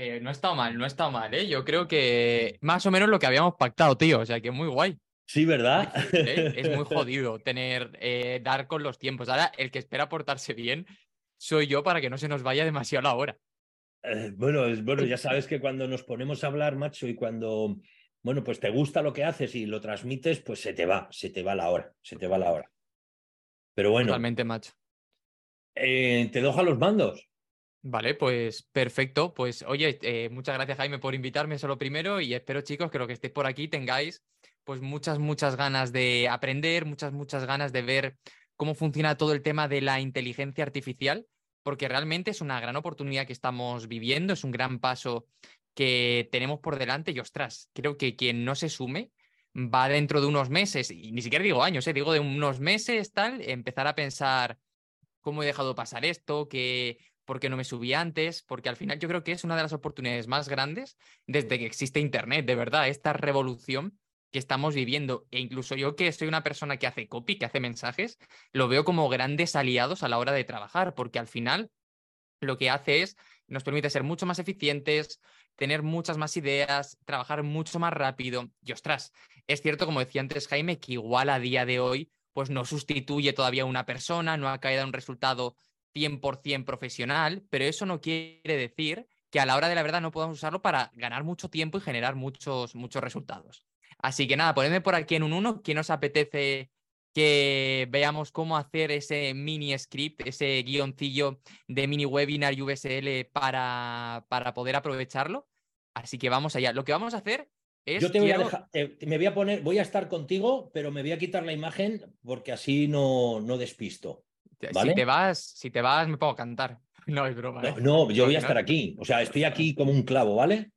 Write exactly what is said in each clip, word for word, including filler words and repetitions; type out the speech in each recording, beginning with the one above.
Eh, no ha estado mal, no ha estado mal, ¿eh? Yo creo que más o menos lo que habíamos pactado, tío. O sea, que muy guay. Sí, ¿verdad? Difícil, ¿eh? Es muy jodido tener, eh, dar con los tiempos. Ahora, el que espera portarse bien soy yo para que no se nos vaya demasiado la hora. Eh, bueno, es, bueno, ya sabes que cuando nos ponemos a hablar, macho, y cuando, bueno, pues te gusta lo que haces y lo transmites, pues se te va, se te va la hora, se te va la Totalmente. hora. Pero bueno, Totalmente, macho. eh, te dejo a los mandos. Vale, pues perfecto. Pues oye, eh, muchas gracias Jaime por invitarme, eso lo primero, y espero chicos que lo que estéis por aquí tengáis pues muchas, muchas ganas de aprender, muchas, muchas ganas de ver cómo funciona todo el tema de la inteligencia artificial, porque realmente es una gran oportunidad que estamos viviendo, es un gran paso que tenemos por delante y ostras, creo que quien no se sume va dentro de unos meses, y ni siquiera digo años, eh, digo de unos meses tal, empezar a pensar cómo he dejado pasar esto, que, por qué no me subí antes, porque al final yo creo que es una de las oportunidades más grandes desde que existe Internet, de verdad, esta revolución que estamos viviendo. E incluso yo que soy una persona que hace copy, que hace mensajes, lo veo como grandes aliados a la hora de trabajar, porque al final lo que hace es, nos permite ser mucho más eficientes, tener muchas más ideas, trabajar mucho más rápido. Y ostras, es cierto, como decía antes Jaime, que igual a día de hoy, pues no sustituye todavía a una persona, no ha caído un resultado cien por ciento profesional, pero eso no quiere decir que a la hora de la verdad no podamos usarlo para ganar mucho tiempo y generar muchos, muchos resultados. Así que nada, ponedme por aquí en un uno, ¿quién os apetece que veamos cómo hacer ese mini script, ese guioncillo de mini webinar y V S L para, para poder aprovecharlo? Así que vamos allá. Lo que vamos a hacer Yo es, te voy a quiero, dejar, te- me voy a poner, voy a estar contigo, pero me voy a quitar la imagen porque así no, no despisto, si te ¿vale? vas, si te vas, me puedo cantar. No es broma, No, ¿eh? no, yo Pero al voy a estar final, aquí, o sea, estoy aquí como un clavo, ¿vale?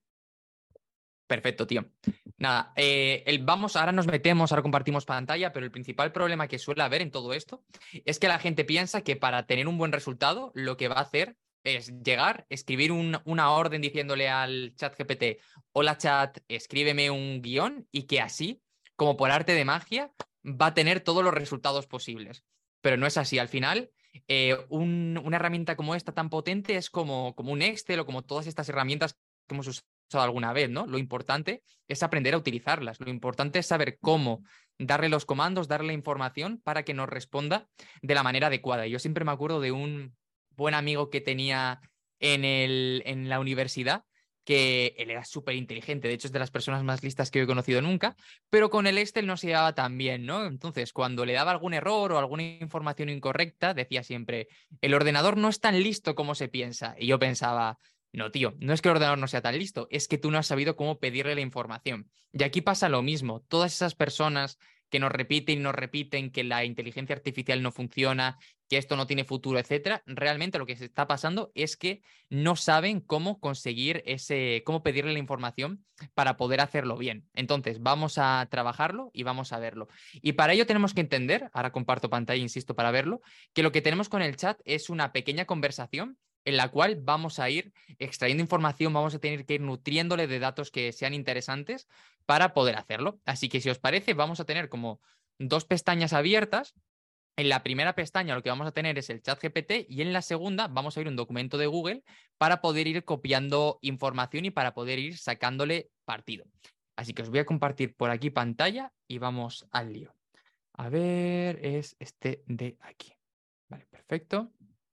perfecto, tío. Nada, eh, el, vamos, ahora nos metemos, ahora compartimos pantalla, pero el principal problema que suele haber en todo esto es que la gente piensa que para tener un buen resultado, lo que va a hacer es llegar, escribir un- una orden diciéndole al chat G P T, hola chat, escríbeme un guión y que así, como por arte de magia, va a tener todos los resultados posibles. Pero no es así. Al final, eh, un- una herramienta como esta tan potente es como, como un Excel o como todas estas herramientas que hemos usado alguna vez, ¿no? Lo importante es aprender a utilizarlas. Lo importante es saber cómo darle los comandos, darle la información para que nos responda de la manera adecuada. Yo siempre me acuerdo de un buen amigo que tenía en, el, en la universidad, que él era súper inteligente, de hecho es de las personas más listas que yo he conocido nunca, pero con el Excel no se llevaba tan bien, ¿no? Entonces, cuando le daba algún error o alguna información incorrecta, decía siempre, el ordenador no es tan listo como se piensa. Y yo pensaba, no, tío, no es que el ordenador no sea tan listo, es que tú no has sabido cómo pedirle la información. Y aquí pasa lo mismo. Todas esas personas que nos repiten y nos repiten que la inteligencia artificial no funciona, que esto no tiene futuro, etcétera, realmente lo que se está pasando es que no saben cómo conseguir ese, cómo pedirle la información para poder hacerlo bien. Entonces, vamos a trabajarlo y vamos a verlo. Y para ello tenemos que entender, ahora comparto pantalla, insisto, para verlo, que lo que tenemos con el chat es una pequeña conversación en la cual vamos a ir extrayendo información, vamos a tener que ir nutriéndole de datos que sean interesantes para poder hacerlo. Así que si os parece, vamos a tener como dos pestañas abiertas. En la primera pestaña lo que vamos a tener es el chat G P T y en la segunda vamos a ir un documento de Google para poder ir copiando información y para poder ir sacándole partido. Así que os voy a compartir por aquí pantalla y vamos al lío. A ver, es este de aquí. Vale, perfecto.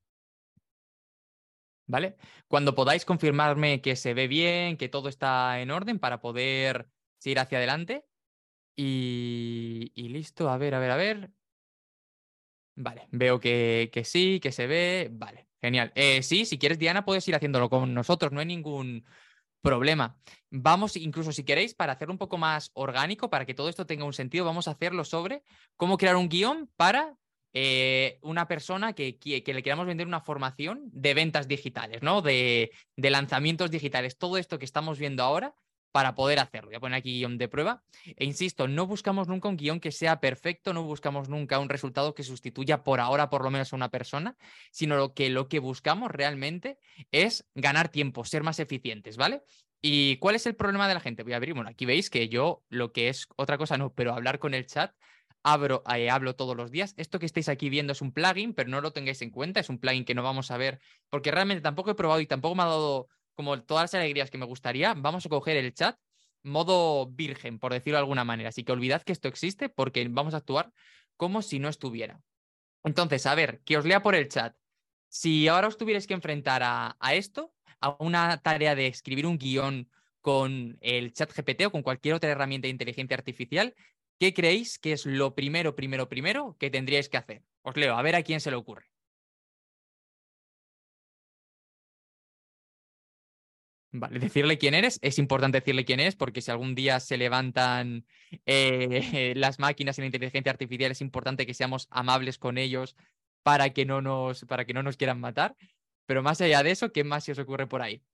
¿Vale? Cuando podáis confirmarme que se ve bien, que todo está en orden para poder seguir hacia adelante. Y, y listo, a ver, a ver, a ver. Vale, veo que, que sí, que se ve. Vale, genial. Eh, sí, si quieres, Diana, puedes ir haciéndolo con nosotros, no hay ningún problema. Vamos, incluso si queréis, para hacerlo un poco más orgánico, para que todo esto tenga un sentido, vamos a hacerlo sobre cómo crear un guión para eh, una persona que, que, que le queramos vender una formación de ventas digitales, ¿no? De, de lanzamientos digitales. Todo esto que estamos viendo ahora para poder hacerlo. Voy a poner aquí guión de prueba. E insisto, no buscamos nunca un guión que sea perfecto, no buscamos nunca un resultado que sustituya por ahora por lo menos a una persona, sino lo que, lo que buscamos realmente es ganar tiempo, ser más eficientes, ¿vale? ¿Y cuál es el problema de la gente? Voy a abrir, bueno, aquí veis que yo lo que es otra cosa no, pero hablar con el chat, abro, eh, hablo todos los días. Esto que estáis aquí viendo es un plugin, pero no lo tengáis en cuenta, es un plugin que no vamos a ver, porque realmente tampoco he probado y tampoco me ha dado como todas las alegrías que me gustaría, vamos a coger el chat modo virgen, por decirlo de alguna manera. Así que olvidad que esto existe porque vamos a actuar como si no estuviera. Entonces, a ver, que os lea por el chat. Si ahora os tuvierais que enfrentar a, a esto, a una tarea de escribir un guión con el chat G P T o con cualquier otra herramienta de inteligencia artificial, ¿qué creéis que es lo primero, primero, primero que tendríais que hacer? Os leo, a ver a quién se le ocurre. Vale, decirle quién eres. Es importante decirle quién es porque si algún día se levantan eh, las máquinas y la inteligencia artificial, es importante que seamos amables con ellos para que no nos, para que no nos quieran matar. Pero más allá de eso, ¿qué más se os ocurre por ahí?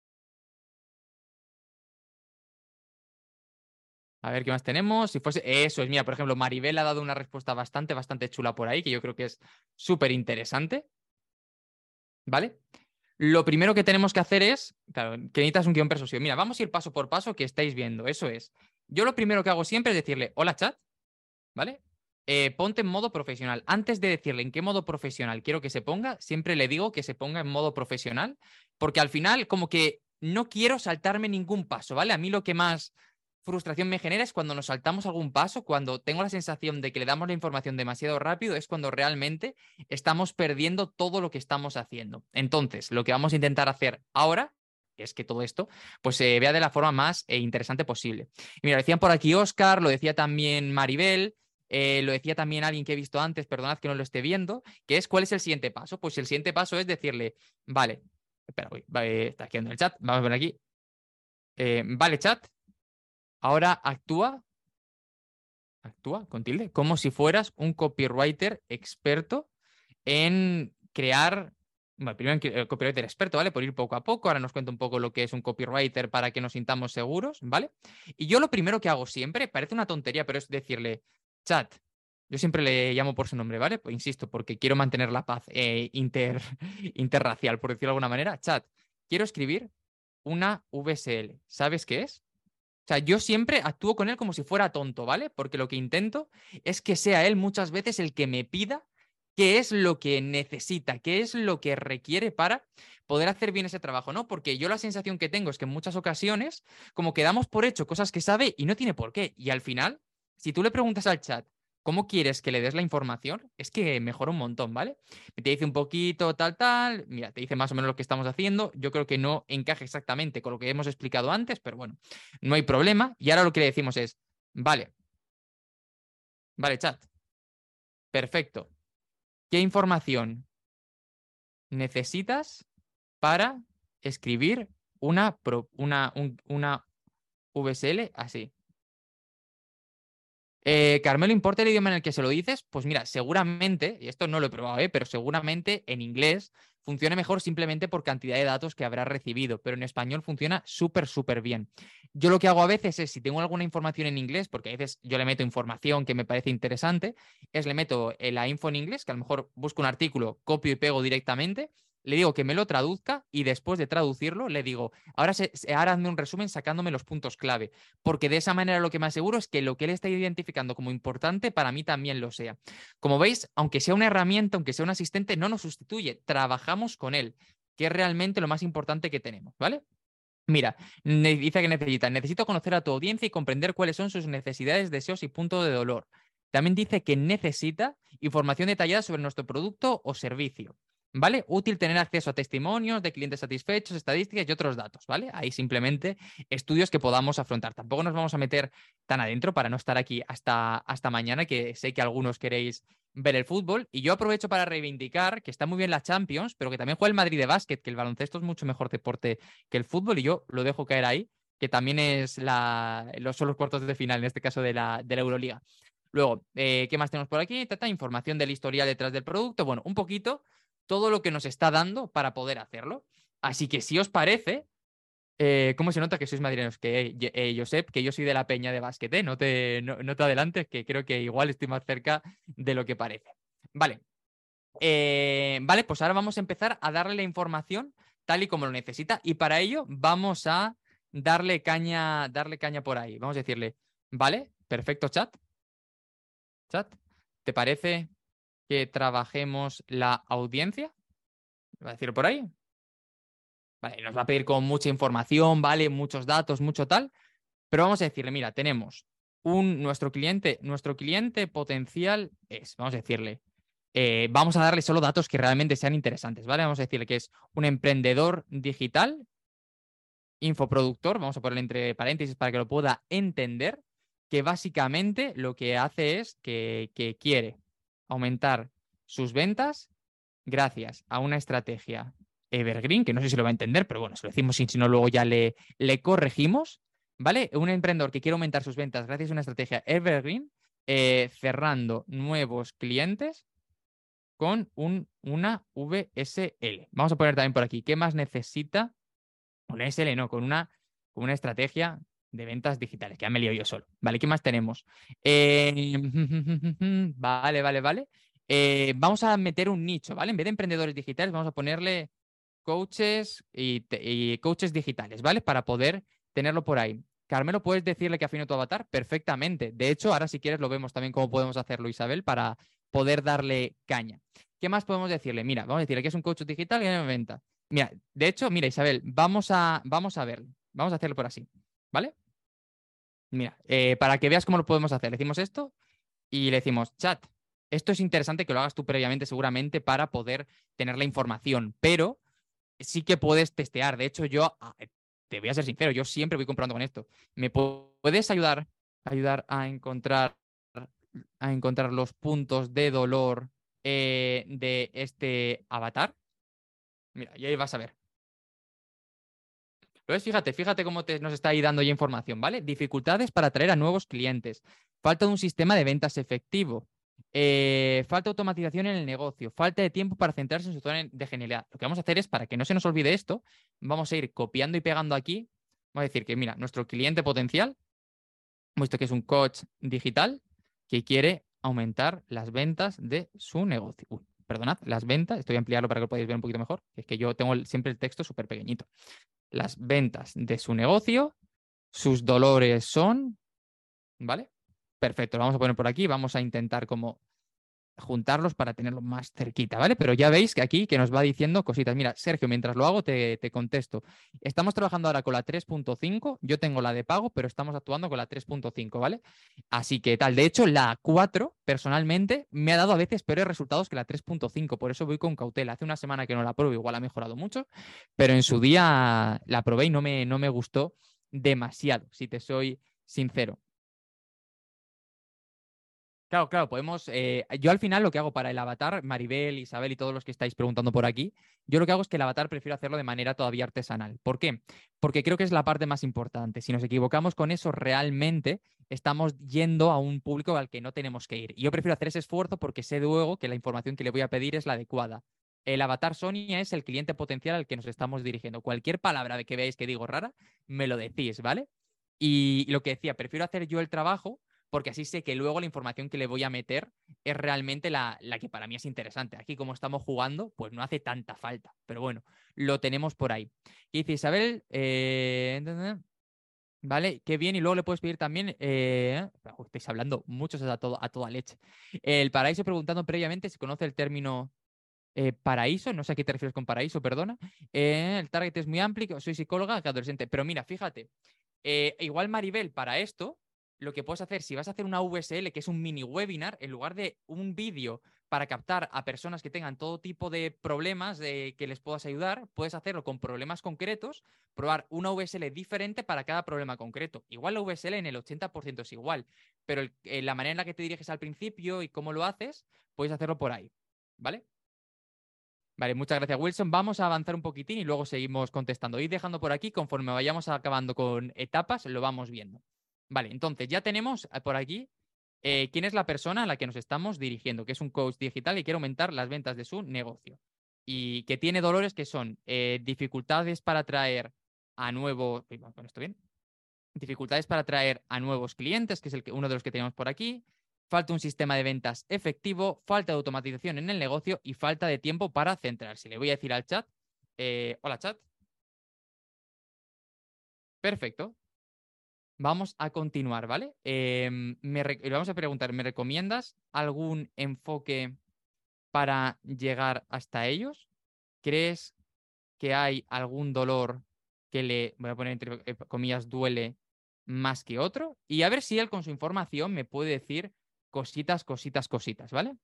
A ver qué más tenemos. Si fuese. Eso es, mira, por ejemplo, Maribel ha dado una respuesta bastante, bastante chula por ahí, que yo creo que es súper interesante. ¿Vale? Lo primero que tenemos que hacer es, claro, que necesitas un guión persuasivo. Mira, vamos a ir paso por paso que estáis viendo. Eso es. Yo lo primero que hago siempre es decirle, hola chat, ¿vale? Eh, ponte en modo profesional. Antes de decirle en qué modo profesional quiero que se ponga, siempre le digo que se ponga en modo profesional, porque al final como que no quiero saltarme ningún paso, ¿vale? A mí lo que más frustración me genera es cuando nos saltamos algún paso, cuando tengo la sensación de que le damos la información demasiado rápido, es cuando realmente estamos perdiendo todo lo que estamos haciendo. Entonces, lo que vamos a intentar hacer ahora es que todo esto pues se vea de la forma más eh, interesante posible. Y mira, lo decían por aquí Oscar, lo decía también Maribel, eh, lo decía también alguien que he visto antes, perdonad que no lo esté viendo, que es ¿cuál es el siguiente paso? Pues el siguiente paso es decirle, vale, espera, uy, vale, está aquí en el chat, vamos a ver aquí. Eh, vale, chat, ahora actúa, actúa con tilde, como si fueras un copywriter experto en crear, bueno, primero en el copywriter experto, ¿vale? Por ir poco a poco, ahora nos cuenta un poco lo que es un copywriter para que nos sintamos seguros, ¿vale? Y yo lo primero que hago siempre, parece una tontería, pero es decirle, chat, yo siempre le llamo por su nombre, ¿vale? Pues insisto, porque quiero mantener la paz eh, inter, interracial, por decirlo de alguna manera. Chat, quiero escribir una V S L. ¿Sabes qué es? O sea, yo siempre actúo con él como si fuera tonto, ¿vale? Porque lo que intento es que sea él muchas veces el que me pida qué es lo que necesita, qué es lo que requiere para poder hacer bien ese trabajo, ¿no? Porque yo la sensación que tengo es que en muchas ocasiones como que damos por hecho cosas que sabe y no tiene por qué. Y al final, si tú le preguntas al chat cómo quieres que le des la información, es que mejora un montón, ¿vale? Te dice un poquito tal, tal, mira, te dice más o menos lo que estamos haciendo. Yo creo que no encaja exactamente con lo que hemos explicado antes, pero bueno, no hay problema. Y ahora lo que le decimos es, vale, vale, chat, perfecto. ¿Qué información necesitas para escribir una, pro- una, un- una V S L así? Eh, Carmelo, ¿importa el idioma en el que se lo dices? Pues mira, seguramente, y esto no lo he probado, ¿eh? Pero seguramente en inglés funcione mejor simplemente por cantidad de datos que habrá recibido, pero en español funciona súper, súper bien. Yo lo que hago a veces es, si tengo alguna información en inglés, porque a veces yo le meto información que me parece interesante, es le meto la info en inglés, que a lo mejor busco un artículo, copio y pego directamente, le digo que me lo traduzca y después de traducirlo le digo, ahora, se, ahora hazme un resumen sacándome los puntos clave, porque de esa manera lo que me aseguro es que lo que él está identificando como importante para mí también lo sea. Como veis, aunque sea una herramienta, aunque sea un asistente, no nos sustituye, trabajamos con él, que es realmente lo más importante que tenemos, ¿vale? Mira, dice que necesita, necesito conocer a tu audiencia y comprender cuáles son sus necesidades, deseos y puntos de dolor. También dice que necesita información detallada sobre nuestro producto o servicio. ¿Vale? Útil tener acceso a testimonios de clientes satisfechos, estadísticas y otros datos, ¿vale? Hay simplemente estudios que podamos afrontar. Tampoco nos vamos a meter tan adentro para no estar aquí hasta, hasta mañana, que sé que algunos queréis ver el fútbol. Y yo aprovecho para reivindicar que está muy bien la Champions, pero que también juega el Madrid de básquet, que el baloncesto es mucho mejor deporte que el fútbol, y yo lo dejo caer ahí, que también es la, los, son los cuartos de final, en este caso de la, de la Euroliga. Luego, eh, ¿qué más tenemos por aquí? Tata, información del historial detrás del producto. Bueno, un poquito todo lo que nos está dando para poder hacerlo. Así que si os parece, eh, ¿cómo se nota que sois madrileños? Que, eh, Josep, que yo soy de la peña de básquet, ¿eh? No te, no, no te adelantes, que creo que igual estoy más cerca de lo que parece. Vale. Eh, vale, pues ahora vamos a empezar a darle la información tal y como lo necesita. Y para ello vamos a darle caña, darle caña por ahí. Vamos a decirle, vale, perfecto, chat. Chat, ¿te parece que trabajemos la audiencia? ¿Va a decir por ahí? Vale, nos va a pedir con mucha información, ¿vale? Muchos datos, mucho tal. Pero vamos a decirle, mira, tenemos un, nuestro cliente, nuestro cliente potencial es, vamos a decirle, eh, vamos a darle solo datos que realmente sean interesantes, ¿vale? Vamos a decirle que es un emprendedor digital, infoproductor, vamos a ponerle entre paréntesis para que lo pueda entender, que básicamente lo que hace es que, que quiere aumentar sus ventas gracias a una estrategia evergreen, que no sé si lo va a entender, pero bueno, se lo decimos y si no luego ya le, le corregimos, ¿vale? Un emprendedor que quiere aumentar sus ventas gracias a una estrategia evergreen, eh, cerrando nuevos clientes con un, una V S L. Vamos a poner también por aquí, ¿qué más necesita? Una S L no, con una, con una estrategia de ventas digitales, que ya me lío yo solo. Vale, ¿qué más tenemos? Eh, vale, vale, vale. Eh, vamos a meter un nicho, ¿vale? En vez de emprendedores digitales, vamos a ponerle coaches y, te- y coaches digitales, ¿vale? Para poder tenerlo por ahí. Carmelo, ¿puedes decirle que afine tu avatar? Perfectamente. De hecho, ahora si quieres lo vemos también cómo podemos hacerlo, Isabel, para poder darle caña. ¿Qué más podemos decirle? Mira, vamos a decirle que es un coach digital y en venta. Mira, de hecho, mira, Isabel, vamos a, vamos a verlo. Vamos a hacerlo por así, ¿vale? Mira, eh, para que veas cómo lo podemos hacer, le decimos esto y le decimos, chat, esto es interesante que lo hagas tú previamente seguramente para poder tener la información, pero sí que puedes testear. De hecho, yo, ah, te voy a ser sincero, yo siempre voy comprando con esto. ¿Me puedes ayudar, ayudar a encontrar, a encontrar los puntos de dolor eh, de este avatar? Mira, y ahí vas a ver. Entonces, fíjate, fíjate cómo te, nos está ahí dando ya información, ¿vale? Dificultades para atraer a nuevos clientes. Falta de un sistema de ventas efectivo. Eh, falta de automatización en el negocio. Falta de tiempo para centrarse en su zona de genialidad. Lo que vamos a hacer es, para que no se nos olvide esto, vamos a ir copiando y pegando aquí. Vamos a decir que, mira, nuestro cliente potencial, hemos visto que es un coach digital que quiere aumentar las ventas de su negocio. Uy, perdonad, las ventas, estoy a ampliarlo para que lo podáis ver un poquito mejor. Es que yo tengo el- siempre el texto súper pequeñito. Las ventas de su negocio, sus dolores son, ¿vale? Perfecto, lo vamos a poner por aquí, vamos a intentar como juntarlos para tenerlo más cerquita, ¿vale? Pero ya veis que aquí que nos va diciendo cositas. Mira, Sergio, mientras lo hago te, te contesto. Estamos trabajando ahora con la tres punto cinco, yo tengo la de pago, pero estamos actuando con la tres punto cinco, ¿vale? Así que tal, de hecho la cuatro personalmente me ha dado a veces peores resultados que la tres punto cinco, por eso voy con cautela. Hace una semana que no la pruebo, igual ha mejorado mucho, pero en su día la probé y no me, no me gustó demasiado, si te soy sincero. Claro, claro, podemos. Eh, yo al final lo que hago para el avatar, Maribel, Isabel y todos los que estáis preguntando por aquí, yo lo que hago es que el avatar prefiero hacerlo de manera todavía artesanal. ¿Por qué? Porque creo que es la parte más importante. Si nos equivocamos con eso, realmente estamos yendo a un público al que no tenemos que ir. Y yo prefiero hacer ese esfuerzo porque sé luego que la información que le voy a pedir es la adecuada. El avatar Sonia es el cliente potencial al que nos estamos dirigiendo. Cualquier palabra de que veáis que digo rara, me lo decís, ¿vale? Y lo que decía, prefiero hacer yo el trabajo porque así sé que luego la información que le voy a meter es realmente la, la que para mí es interesante. Aquí, como estamos jugando, pues no hace tanta falta, pero bueno, lo tenemos por ahí. Y dice Isabel, eh, ¿vale? Qué bien, y luego le puedes pedir también, eh, uy, estáis hablando muchos a, todo, a toda leche. El paraíso preguntando previamente si conoce el término eh, paraíso, no sé a qué te refieres con paraíso, perdona. Eh, el target es muy amplio, soy psicóloga, que adolescente, pero mira, fíjate. Eh, igual, Maribel, para esto, lo que puedes hacer, si vas a hacer una V S L, que es un mini webinar, en lugar de un vídeo para captar a personas que tengan todo tipo de problemas de que les puedas ayudar, puedes hacerlo con problemas concretos, probar una V S L diferente para cada problema concreto. Igual la V S L en el ochenta por ciento es igual, pero el, eh, la manera en la que te diriges al principio y cómo lo haces, puedes hacerlo por ahí, ¿vale? Vale, muchas gracias, Wilson. Vamos a avanzar un poquitín y luego seguimos contestando. Ir dejando por aquí, conforme vayamos acabando con etapas, lo vamos viendo. Vale, entonces ya tenemos eh, por aquí eh, quién es la persona a la que nos estamos dirigiendo, que es un coach digital y quiere aumentar las ventas de su negocio. Y que tiene dolores que son eh, dificultades para atraer a nuevos. ¿Con esto bien? Dificultades para atraer a nuevos clientes, que es el que, uno de los que tenemos por aquí. Falta un sistema de ventas efectivo, falta de automatización en el negocio y falta de tiempo para centrarse. Le voy a decir al chat, eh, hola chat, perfecto. Vamos a continuar, ¿vale? Eh, me le vamos a preguntar, ¿me recomiendas algún enfoque para llegar hasta ellos? ¿Crees que hay algún dolor que le, voy a poner entre comillas, duele más que otro, y a ver si él con su información me puede decir cositas, cositas, cositas, ¿vale?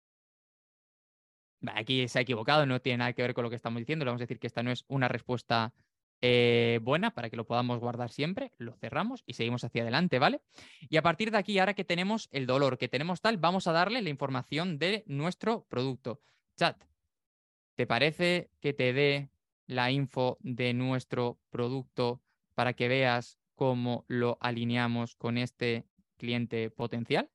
Aquí se ha equivocado, no tiene nada que ver con lo que estamos diciendo. Le vamos a decir que esta no es una respuesta eh, buena para que lo podamos guardar siempre. Lo cerramos y seguimos hacia adelante, ¿vale? Y a partir de aquí, ahora que tenemos el dolor, que tenemos tal, vamos a darle la información de nuestro producto. Chat, ¿te parece que te dé la info de nuestro producto para que veas cómo lo alineamos con este cliente potencial?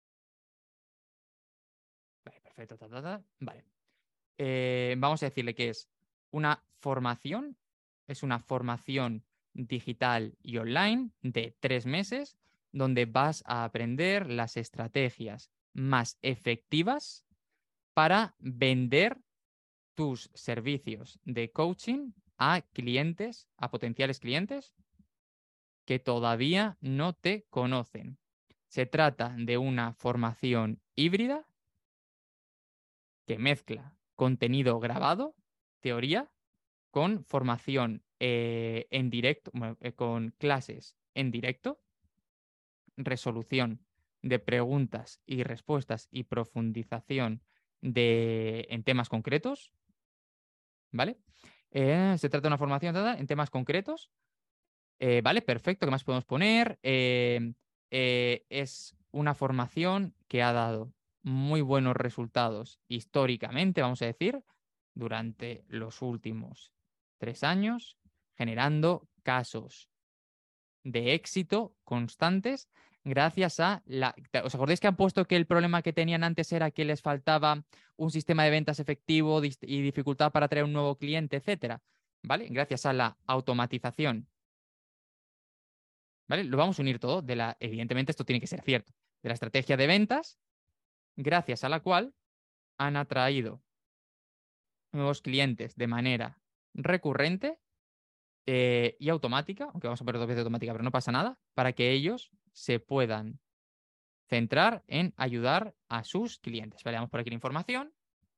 Vale, perfecto. Ta, ta, ta. Vale. Eh, vamos a decirle que es una formación, es una formación digital y online de tres meses donde vas a aprender las estrategias más efectivas para vender tus servicios de coaching a clientes, a potenciales clientes que todavía no te conocen. Se trata de una formación híbrida que mezcla contenido grabado, teoría, con formación eh, en directo, bueno, eh, con clases en directo, resolución de preguntas y respuestas y profundización de, en temas concretos, ¿vale? Eh, se trata de una formación dada en temas concretos, eh, ¿vale? Perfecto, ¿qué más podemos poner? Eh, eh, es una formación que ha dado muy buenos resultados históricamente, vamos a decir, durante los últimos tres años, generando casos de éxito constantes gracias a la... ¿Os acordáis que han puesto que el problema que tenían antes era que les faltaba un sistema de ventas efectivo dis- y dificultad para atraer un nuevo cliente, etcétera? ¿Vale? Gracias a la automatización, ¿vale? Lo vamos a unir todo, de la... Evidentemente esto tiene que ser cierto, de la estrategia de ventas, gracias a la cual han atraído nuevos clientes de manera recurrente eh, y automática, aunque vamos a poner dos veces automática, pero no pasa nada, para que ellos se puedan centrar en ayudar a sus clientes. Vale, vamos por aquí la información.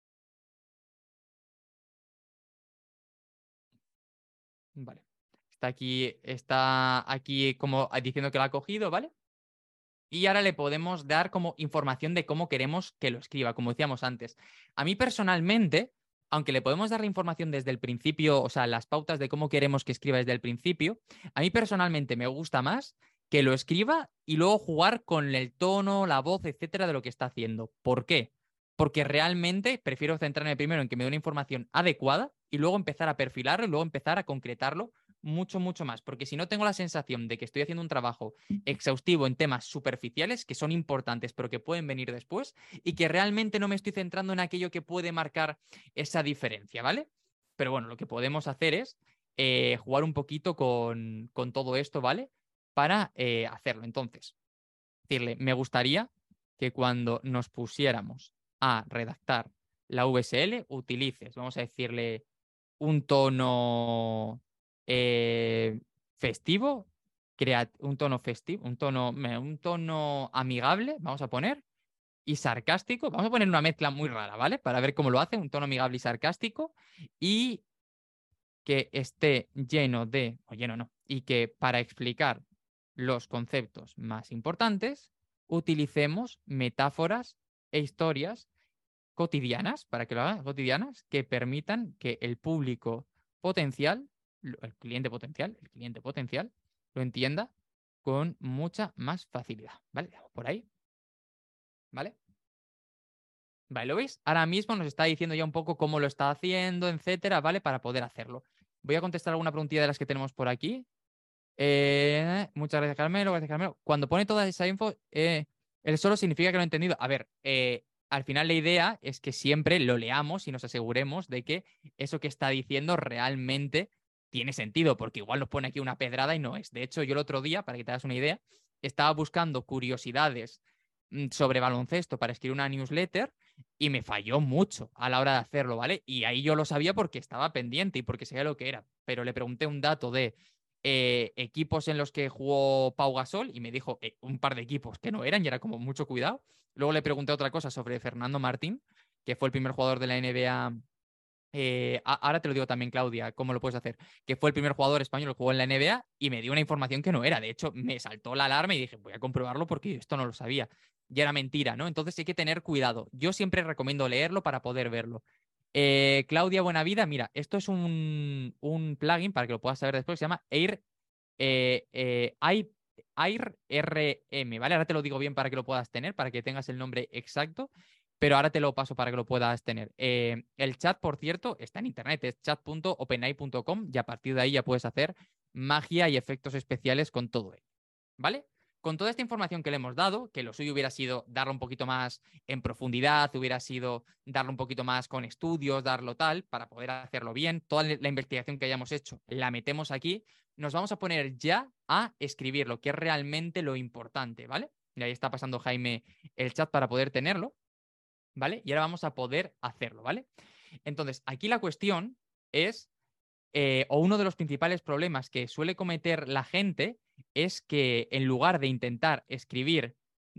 Vale. Está aquí, está aquí como diciendo que lo ha cogido, ¿vale? Y ahora le podemos dar como información de cómo queremos que lo escriba, como decíamos antes. A mí personalmente, aunque le podemos dar la información desde el principio, o sea, las pautas de cómo queremos que escriba desde el principio, a mí personalmente me gusta más que lo escriba y luego jugar con el tono, la voz, etcétera, de lo que está haciendo. ¿Por qué? Porque realmente prefiero centrarme primero en que me dé una información adecuada y luego empezar a perfilarlo y luego empezar a concretarlo mucho, mucho más. Porque si no tengo la sensación de que estoy haciendo un trabajo exhaustivo en temas superficiales que son importantes pero que pueden venir después y que realmente no me estoy centrando en aquello que puede marcar esa diferencia, ¿vale? Pero bueno, lo que podemos hacer es eh, jugar un poquito con, con todo esto, ¿vale? Para eh, hacerlo. Entonces, decirle, me gustaría que cuando nos pusiéramos a redactar la V S L utilices, vamos a decirle, un tono eh, festivo, crea un tono festivo, un tono, me- un tono amigable, vamos a poner, y sarcástico. Vamos a poner una mezcla muy rara, ¿vale? Para ver cómo lo hace, un tono amigable y sarcástico, y que esté lleno de, o lleno no, y que para explicar los conceptos más importantes, utilicemos metáforas e historias cotidianas, para que lo hagan cotidianas, que permitan que el público potencial, lo- el cliente potencial, el cliente potencial, lo entienda con mucha más facilidad. ¿Vale? Dejamos por ahí. ¿Vale? Vale, ¿lo veis? Ahora mismo nos está diciendo ya un poco cómo lo está haciendo, etcétera, ¿vale? Para poder hacerlo. Voy a contestar alguna preguntilla de las que tenemos por aquí. Eh, muchas gracias, Carmelo. Gracias, Carmelo. Cuando pone toda esa info, eh, el solo significa que lo he entendido. A ver, eh, al final la idea es que siempre lo leamos y nos aseguremos de que eso que está diciendo realmente tiene sentido, porque igual nos pone aquí una pedrada y no es. De hecho, yo el otro día, para que te hagas una idea, estaba buscando curiosidades mm, sobre baloncesto para escribir una newsletter y me falló mucho a la hora de hacerlo, ¿vale? Y ahí yo lo sabía porque estaba pendiente y porque sabía lo que era, pero le pregunté un dato de eh, equipos en los que jugó Pau Gasol y me dijo eh, un par de equipos que no eran y era como mucho cuidado. Luego le pregunté otra cosa sobre Fernando Martín, que fue el primer jugador de la N B A Eh, ahora te lo digo también, Claudia, cómo lo puedes hacer. Que fue el primer jugador español que jugó en la N B A y me dio una información que no era. De hecho, me saltó la alarma y dije, voy a comprobarlo porque esto no lo sabía. Y era mentira, ¿no? Entonces hay que tener cuidado. Yo siempre recomiendo leerlo para poder verlo. Eh, Claudia Buenavida, mira, esto es un, un plugin para que lo puedas saber después, se llama Air, eh, eh, Air, Air R M, ¿vale? Ahora te lo digo bien para que lo puedas tener, para que tengas el nombre exacto, pero ahora te lo paso para que lo puedas tener. Eh, el chat, por cierto, está en internet, es chat punto openai punto com y a partir de ahí ya puedes hacer magia y efectos especiales con todo ello, ¿vale? Con toda esta información que le hemos dado, que lo suyo hubiera sido darlo un poquito más en profundidad, hubiera sido darlo un poquito más con estudios, darlo tal, para poder hacerlo bien, toda la investigación que hayamos hecho la metemos aquí, nos vamos a poner ya a escribir lo que es realmente lo importante, ¿vale? Y ahí está pasando Jaime el chat para poder tenerlo, ¿vale? Y ahora vamos a poder hacerlo, ¿vale? Entonces, aquí la cuestión es eh, o uno de los principales problemas que suele cometer la gente es que en lugar de intentar escribir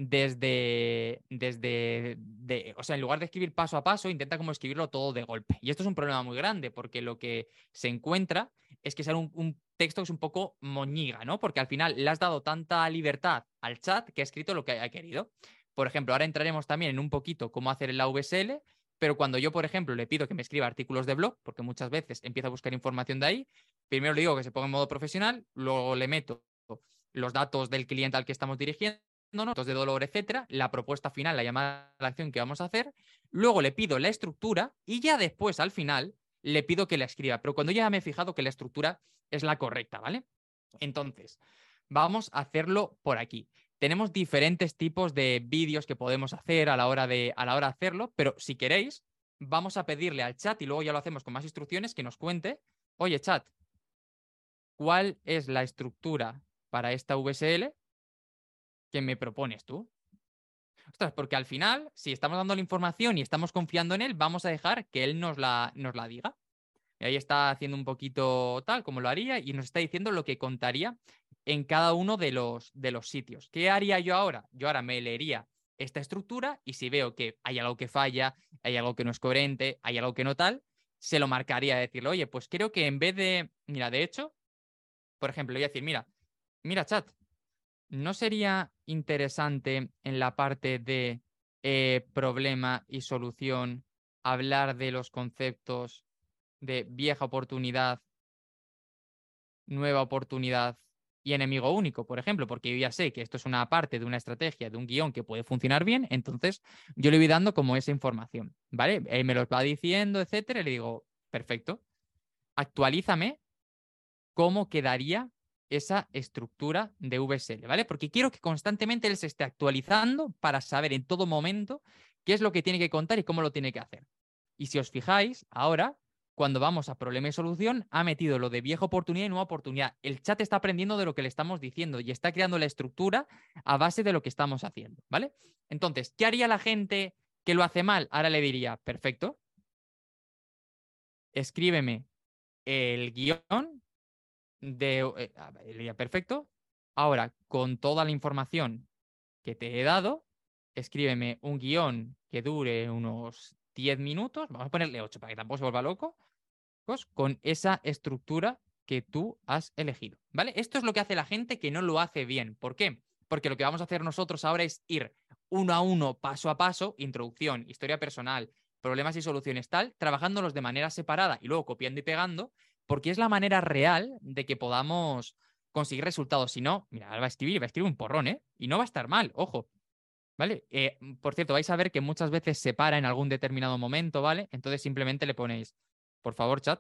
desde, desde de, o sea, en lugar de escribir paso a paso, intenta como escribirlo todo de golpe. Y esto es un problema muy grande porque lo que se encuentra es que es un, un texto que es un poco moñiga, ¿no? Porque al final le has dado tanta libertad al chat que ha escrito lo que ha querido. Por ejemplo, ahora entraremos también en un poquito cómo hacer el A V S L, pero cuando yo, por ejemplo, le pido que me escriba artículos de blog, porque muchas veces empiezo a buscar información de ahí, primero le digo que se ponga en modo profesional, luego le meto los datos del cliente al que estamos dirigiendo, datos de dolor, etcétera, la propuesta final, la llamada a la acción que vamos a hacer, luego le pido la estructura y ya después, al final, le pido que la escriba. Pero cuando ya me he fijado que la estructura es la correcta, ¿vale? Entonces, vamos a hacerlo por aquí. Tenemos diferentes tipos de vídeos que podemos hacer a la hora de, a la hora de hacerlo, pero si queréis, vamos a pedirle al chat y luego ya lo hacemos con más instrucciones que nos cuente, oye chat, ¿cuál es la estructura para esta V S L que me propones tú? Ostras, porque al final, si estamos dando la información y estamos confiando en él, vamos a dejar que él nos la, nos la diga. Y ahí está haciendo un poquito tal como lo haría y nos está diciendo lo que contaría en cada uno de los, de los sitios. ¿Qué haría yo ahora? Yo ahora me leería esta estructura y si veo que hay algo que falla, hay algo que no es coherente, hay algo que no tal, se lo marcaría, decirle, oye, pues creo que en vez de, mira, de hecho, por ejemplo, le voy a decir, mira, mira, chat, ¿no sería interesante en la parte de eh, problema y solución hablar de los conceptos de vieja oportunidad, nueva oportunidad y enemigo único, por ejemplo, porque yo ya sé que esto es una parte de una estrategia, de un guión que puede funcionar bien, entonces yo le voy dando como esa información, ¿vale? Él me lo va diciendo, etcétera, y le digo, perfecto, actualízame cómo quedaría esa estructura de V S L, ¿vale? Porque quiero que constantemente él se esté actualizando para saber en todo momento qué es lo que tiene que contar y cómo lo tiene que hacer. Y si os fijáis, ahora, cuando vamos a problema y solución, ha metido lo de vieja oportunidad y nueva oportunidad. El chat está aprendiendo de lo que le estamos diciendo y está creando la estructura a base de lo que estamos haciendo, ¿vale? Entonces, ¿qué haría la gente que lo hace mal? Ahora le diría, perfecto, escríbeme el guión de... Eh, a ver, le diría, perfecto, ahora, con toda la información que te he dado, escríbeme un guión que dure unos diez minutos, vamos a ponerle ocho para que tampoco se vuelva loco, pues, con esa estructura que tú has elegido, ¿vale? Esto es lo que hace la gente que no lo hace bien. ¿Por qué? Porque lo que vamos a hacer nosotros ahora es ir uno a uno, paso a paso, introducción, historia personal, problemas y soluciones tal, trabajándolos de manera separada y luego copiando y pegando, porque es la manera real de que podamos conseguir resultados. Si no, mira, va a escribir, va a escribir un porrón, ¿eh? Y no va a estar mal, ojo. ¿Vale? Eh, por cierto, vais a ver que muchas veces se para en algún determinado momento, ¿vale? Entonces simplemente le ponéis, por favor, chat,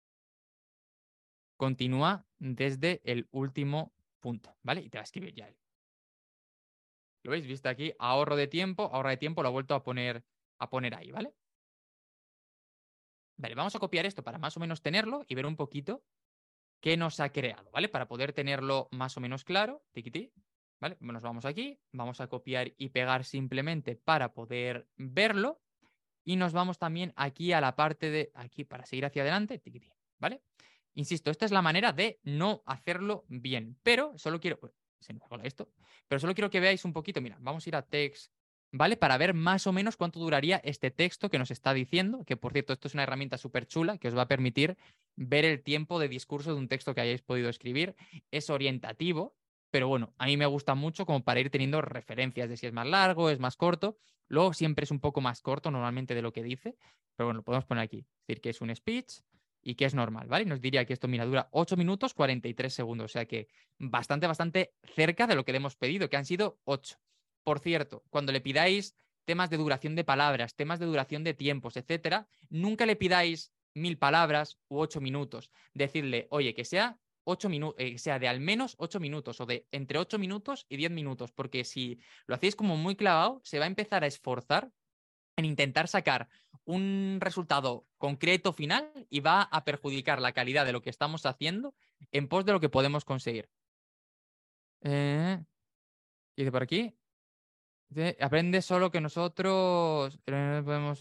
continúa desde el último punto, ¿vale? Y te va a escribir ya él. ¿Lo veis? Viste aquí, ahorro de tiempo, ahorro de tiempo, lo ha vuelto a poner, a poner ahí, ¿vale? Vale, vamos a copiar esto para más o menos tenerlo y ver un poquito qué nos ha creado, ¿vale? Para poder tenerlo más o menos claro, tiquití, ¿vale? Nos vamos aquí, vamos a copiar y pegar simplemente para poder verlo y nos vamos también aquí a la parte de, aquí para seguir hacia adelante, tiquití, ¿vale? Insisto, esta es la manera de no hacerlo bien, pero solo quiero, se me cola esto, pero solo quiero que veáis un poquito, mira, vamos a ir a text ¿vale? Para ver más o menos cuánto duraría este texto que nos está diciendo, que por cierto, esto es una herramienta súper chula que os va a permitir ver el tiempo de discurso de un texto que hayáis podido escribir. Es orientativo, pero bueno, a mí me gusta mucho como para ir teniendo referencias de si es más largo, es más corto. Luego siempre es un poco más corto normalmente de lo que dice, pero bueno, lo podemos poner aquí. Es decir, que es un speech y que es normal, ¿vale? Nos diría que esto, mira, dura ocho minutos cuarenta y tres segundos, o sea que bastante, bastante cerca de lo que le hemos pedido, que han sido ocho. Por cierto, cuando le pidáis temas de duración de palabras, temas de duración de tiempos, etcétera, nunca le pidáis mil palabras u ocho minutos. Decirle, oye, que sea ocho minutos, eh, que sea de al menos ocho minutos o de entre ocho minutos y diez minutos, porque si lo hacéis como muy clavado, se va a empezar a esforzar en intentar sacar un resultado concreto final y va a perjudicar la calidad de lo que estamos haciendo en pos de lo que podemos conseguir. Eh, y de por aquí. Aprende solo que nosotros eh, podemos...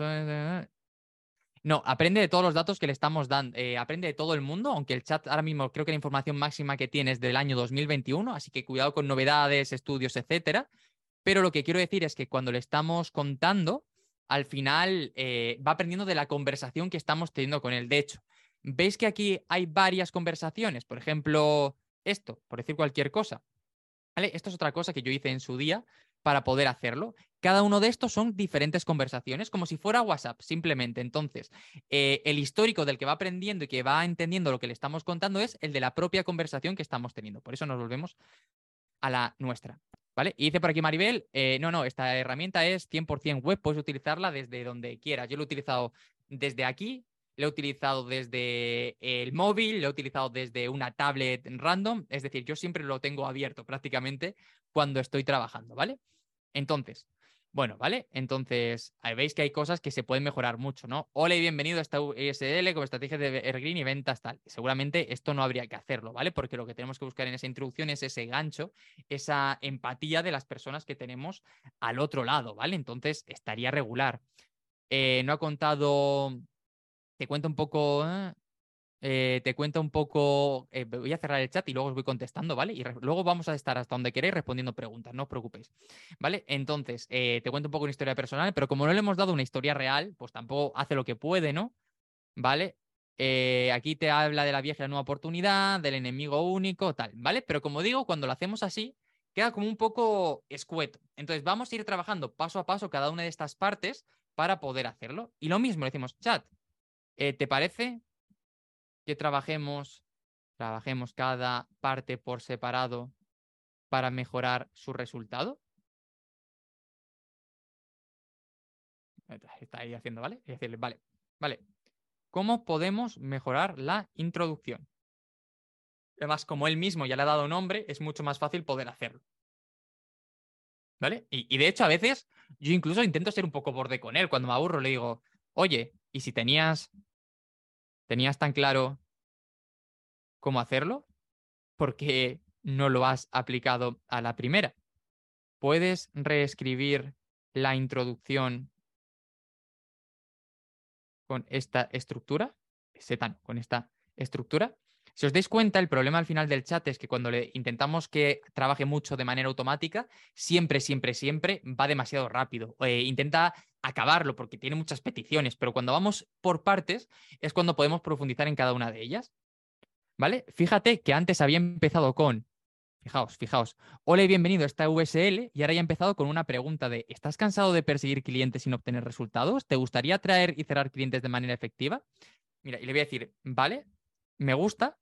No, aprende de todos los datos que le estamos dando. Eh, aprende de todo el mundo, aunque el chat ahora mismo creo que la información máxima que tiene es del año dos mil veintiuno, así que cuidado con novedades, estudios, etcétera. Pero lo que quiero decir es que cuando le estamos contando, al final eh, va aprendiendo de la conversación que estamos teniendo con él. De hecho, ¿veis que aquí hay varias conversaciones? Por ejemplo, esto, por decir cualquier cosa. ¿Vale? Esto es otra cosa que yo hice en su día para poder hacerlo. Cada uno de estos son diferentes conversaciones, como si fuera WhatsApp, simplemente. Entonces, eh, el histórico del que va aprendiendo y que va entendiendo lo que le estamos contando es el de la propia conversación que estamos teniendo. Por eso nos volvemos a la nuestra. ¿Vale? Y dice por aquí Maribel, eh, no, no, esta herramienta es cien por ciento web, puedes utilizarla desde donde quieras. Yo lo he utilizado desde aquí, lo he utilizado desde el móvil, lo he utilizado desde una tablet random, es decir, yo siempre lo tengo abierto prácticamente cuando estoy trabajando, ¿vale? Entonces, bueno, ¿vale? Entonces, ahí veis que hay cosas que se pueden mejorar mucho, ¿no? Hola y bienvenido a esta U S L como estrategia de Evergreen y ventas tal. Seguramente esto no habría que hacerlo, ¿vale? Porque lo que tenemos que buscar en esa introducción es ese gancho, esa empatía de las personas que tenemos al otro lado, ¿vale? Entonces, estaría regular. Eh, no ha contado... Te cuento un poco... ¿eh? Eh, te cuento un poco, eh, voy a cerrar el chat y luego os voy contestando, ¿vale? Y luego vamos a estar hasta donde queréis respondiendo preguntas, no os preocupéis, ¿vale? Entonces, eh, te cuento un poco una historia personal, pero como no le hemos dado una historia real, pues tampoco hace lo que puede, ¿no? ¿Vale? Eh, aquí te habla de la vieja y la nueva oportunidad, del enemigo único, tal, ¿vale? Pero como digo, cuando lo hacemos así, queda como un poco escueto. Entonces, vamos a ir trabajando paso a paso cada una de estas partes para poder hacerlo. Y lo mismo, le decimos, chat, eh, ¿te parece que trabajemos, trabajemos cada parte por separado para mejorar su resultado? Está ahí haciendo, ¿vale? Y decirle, vale, vale. ¿Cómo podemos mejorar la introducción? Además, como él mismo ya le ha dado nombre, es mucho más fácil poder hacerlo. ¿Vale? Y, y de hecho, a veces yo incluso intento ser un poco borde con él. Cuando me aburro, le digo, oye, ¿y si tenías, tenías tan claro cómo hacerlo? ¿Por qué no lo has aplicado a la primera? ¿Puedes reescribir la introducción con esta estructura? Setan, con esta estructura. Si os dais cuenta, el problema al final del chat es que cuando le intentamos que trabaje mucho de manera automática, siempre, siempre, siempre va demasiado rápido. Eh, intenta acabarlo porque tiene muchas peticiones, pero cuando vamos por partes es cuando podemos profundizar en cada una de ellas. ¿Vale? Fíjate que antes había empezado con Fijaos, fijaos. Hola y bienvenido a esta U S L y ahora ya he empezado con una pregunta de ¿estás cansado de perseguir clientes sin obtener resultados? ¿Te gustaría atraer y cerrar clientes de manera efectiva? Mira, y le voy a decir, vale, me gusta,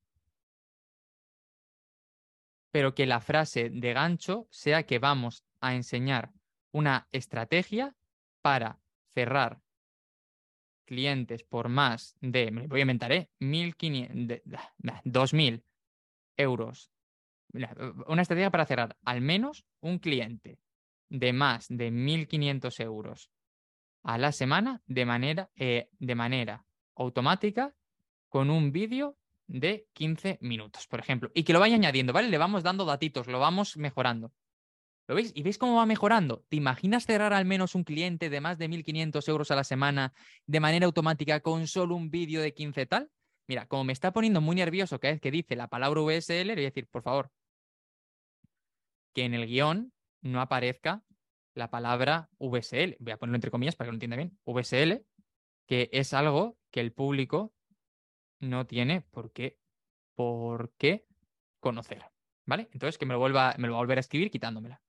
pero que la frase de gancho sea que vamos a enseñar una estrategia para cerrar clientes por más de, me lo voy a inventar, ¿eh? mil quinientos, dos mil euros. Una estrategia para cerrar al menos un cliente de más de mil quinientos euros a la semana de manera, eh, de manera automática con un vídeo de quince minutos, por ejemplo. Y que lo vaya añadiendo, ¿vale? Le vamos dando datitos, lo vamos mejorando. ¿Lo veis? ¿Y veis cómo va mejorando? ¿Te imaginas cerrar al menos un cliente de más de mil quinientos euros a la semana de manera automática con solo un vídeo de quince tal? Mira, como me está poniendo muy nervioso cada vez que dice la palabra V S L, le voy a decir, por favor, que en el guión no aparezca la palabra V S L. Voy a ponerlo entre comillas para que lo entienda bien. V S L, que es algo que el público no tiene por qué, por qué conocer. ¿Vale? Entonces que me lo vuelva, me lo va a volver a escribir quitándomela.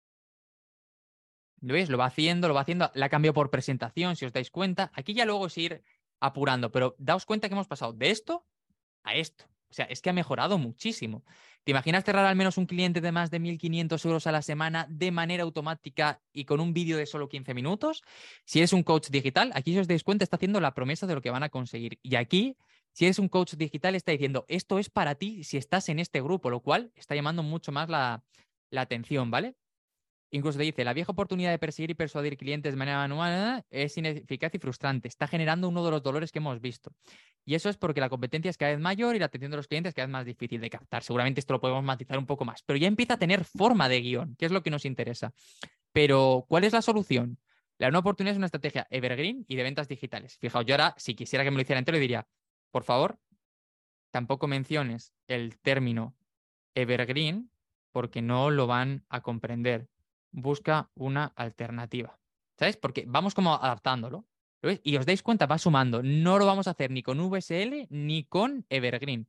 ¿Lo veis? Lo va haciendo, lo va haciendo. La cambio por presentación, si os dais cuenta. Aquí ya luego es ir apurando, pero daos cuenta que hemos pasado de esto a esto. O sea, es que ha mejorado muchísimo. ¿Te imaginas cerrar al menos un cliente de más de mil quinientos euros a la semana de manera automática y con un vídeo de solo quince minutos? Si eres un coach digital, aquí si os dais cuenta está haciendo la promesa de lo que van a conseguir. Y aquí, si eres un coach digital, está diciendo, esto es para ti si estás en este grupo, lo cual está llamando mucho más la, la atención, ¿vale? Incluso te dice, la vieja oportunidad de perseguir y persuadir clientes de manera manual es ineficaz y frustrante. Está generando uno de los dolores que hemos visto. Y eso es porque la competencia es cada vez mayor y la atención de los clientes es cada vez más difícil de captar. Seguramente esto lo podemos matizar un poco más, pero ya empieza a tener forma de guión, que es lo que nos interesa. Pero, ¿cuál es la solución? La nueva oportunidad es una estrategia evergreen y de ventas digitales. Fijaos, yo ahora, si quisiera que me lo hiciera entero, le diría, por favor, tampoco menciones el término evergreen porque no lo van a comprender. Busca una alternativa. ¿Sabes? Porque vamos como adaptándolo. ¿Lo ves? Y os dais cuenta, va sumando. No lo vamos a hacer ni con V S L ni con evergreen.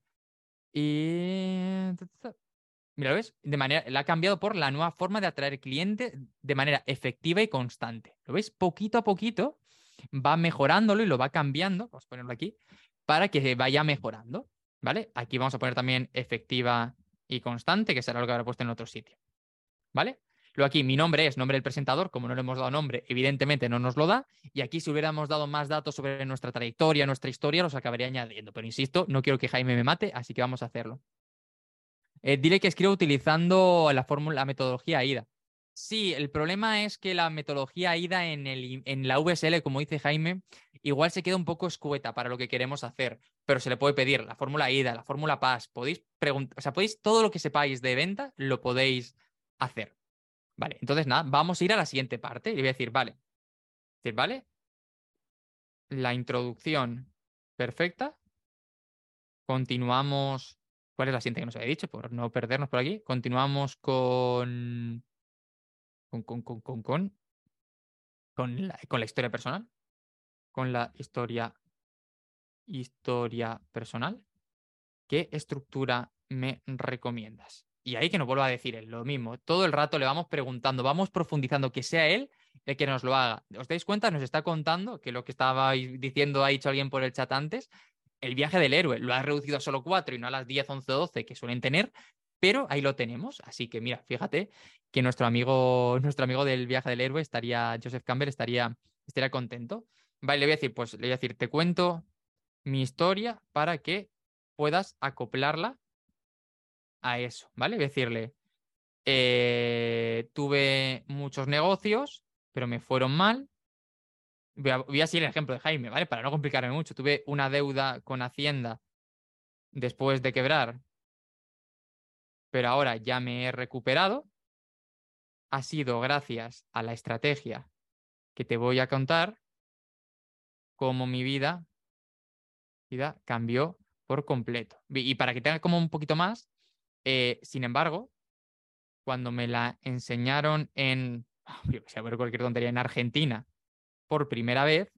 Y... Mira, ¿lo ves? De manera, la ha cambiado por la nueva forma de atraer clientes de manera efectiva y constante. ¿Lo ves? Poquito a poquito va mejorándolo y lo va cambiando. Vamos a ponerlo aquí para que vaya mejorando. ¿Vale? Aquí vamos a poner también efectiva y constante, que será lo que habrá puesto en otro sitio. ¿Vale? Luego aquí mi nombre es nombre del presentador, como no le hemos dado nombre, evidentemente no nos lo da. Y aquí si hubiéramos dado más datos sobre nuestra trayectoria, nuestra historia, los acabaría añadiendo. Pero insisto, no quiero que Jaime me mate, así que vamos a hacerlo. Eh, dile que escriba utilizando la fórmula, la metodología AIDA. Sí, el problema es que la metodología AIDA en, el, en la V S L, como dice Jaime, igual se queda un poco escueta para lo que queremos hacer, pero se le puede pedir la fórmula AIDA, la fórmula P A S, podéis preguntar, o sea, podéis todo lo que sepáis de venta, lo podéis hacer. Vale, entonces nada, vamos a ir a la siguiente parte y le voy a decir, vale, decir, vale, la introducción perfecta, continuamos. ¿Cuál es la siguiente que nos había dicho? Por no perdernos por aquí. Continuamos con. Con, con, con, con, con, con la, con la historia personal. Con la historia. Historia personal. ¿Qué estructura me recomiendas? Y ahí que nos vuelva a decir él lo mismo. Todo el rato le vamos preguntando, vamos profundizando, que sea él el que nos lo haga. ¿Os dais cuenta? Nos está contando que lo que estaba diciendo, ha dicho alguien por el chat antes, el viaje del héroe. Lo ha reducido a solo cuatro y no a las diez, once, doce que suelen tener, pero ahí lo tenemos. Así que mira, fíjate que nuestro amigo, nuestro amigo del viaje del héroe estaría, Joseph Campbell, estaría, estaría contento. Vale, le voy a decir, pues le voy a decir, te cuento mi historia para que puedas acoplarla a eso, ¿vale? Voy a decirle, eh, tuve muchos negocios, pero me fueron mal. Voy a, voy a seguir el ejemplo de Jaime, ¿vale? Para no complicarme mucho. Tuve una deuda con Hacienda después de quebrar, pero ahora ya me he recuperado. Ha sido gracias a la estrategia que te voy a contar cómo mi vida, vida cambió por completo. Y para que tenga como un poquito más, eh, sin embargo, cuando me la enseñaron en, yo que sé, a ver cualquier tontería, en Argentina por primera vez,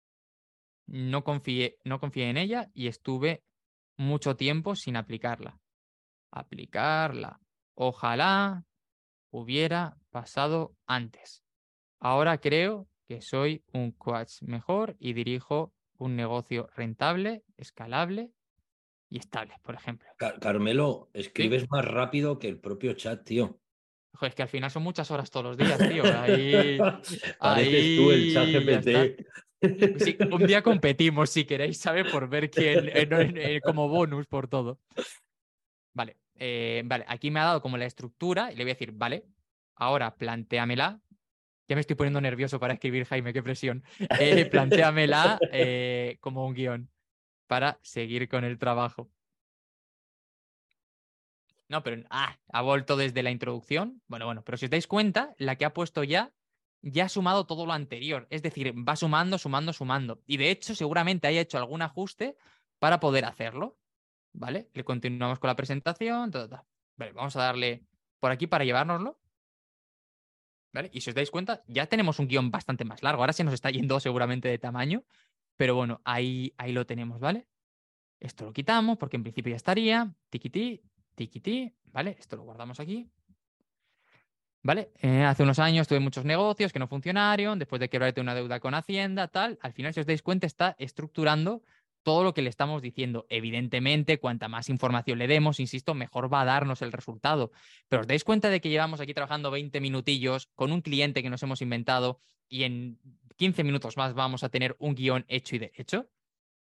no confié, no confié en ella y estuve mucho tiempo sin aplicarla. Aplicarla. Ojalá hubiera pasado antes. Ahora creo que soy un coach mejor y dirijo un negocio rentable, escalable y estable, por ejemplo. Car- Carmelo, ¿Sí? escribes más rápido que el propio chat, tío. Joder, es que al final son muchas horas todos los días, tío. Ahí, Pareces tú el chat ahí ya está. G P T. Sí, un día competimos, si queréis, ¿sabes? Por ver quién, eh, no, eh, como bonus por todo. Vale, eh, vale, aquí me ha dado como la estructura y le voy a decir, vale, ahora plantéamela. Ya me estoy poniendo nervioso para escribir, Jaime, qué presión. Eh, plantéamela eh, como un guión para seguir con el trabajo. No, pero ah, ha vuelto desde la introducción. Bueno, bueno, pero si os dais cuenta, la que ha puesto ya, ya ha sumado todo lo anterior. Es decir, va sumando, sumando, sumando. Y de hecho, seguramente haya hecho algún ajuste para poder hacerlo. ¿Vale? Le continuamos con la presentación. Ta, ta, ta. Vale, vamos a darle por aquí para llevárnoslo. ¿Vale? Y si os dais cuenta, ya tenemos un guión bastante más largo. Ahora se nos está yendo seguramente de tamaño, pero bueno, ahí, ahí lo tenemos, ¿vale? Esto lo quitamos porque en principio ya estaría. Tiquití, tiquití, ¿vale? Esto lo guardamos aquí. ¿Vale? Eh, hace unos años tuve muchos negocios que no funcionaron, después de quebrarte una deuda con Hacienda, tal. Al final, si os dais cuenta, está estructurando todo lo que le estamos diciendo. Evidentemente, cuanta más información le demos, insisto, mejor va a darnos el resultado. Pero os dais cuenta de que llevamos aquí trabajando veinte minutillos con un cliente que nos hemos inventado y en quince minutos más vamos a tener un guión hecho y de hecho.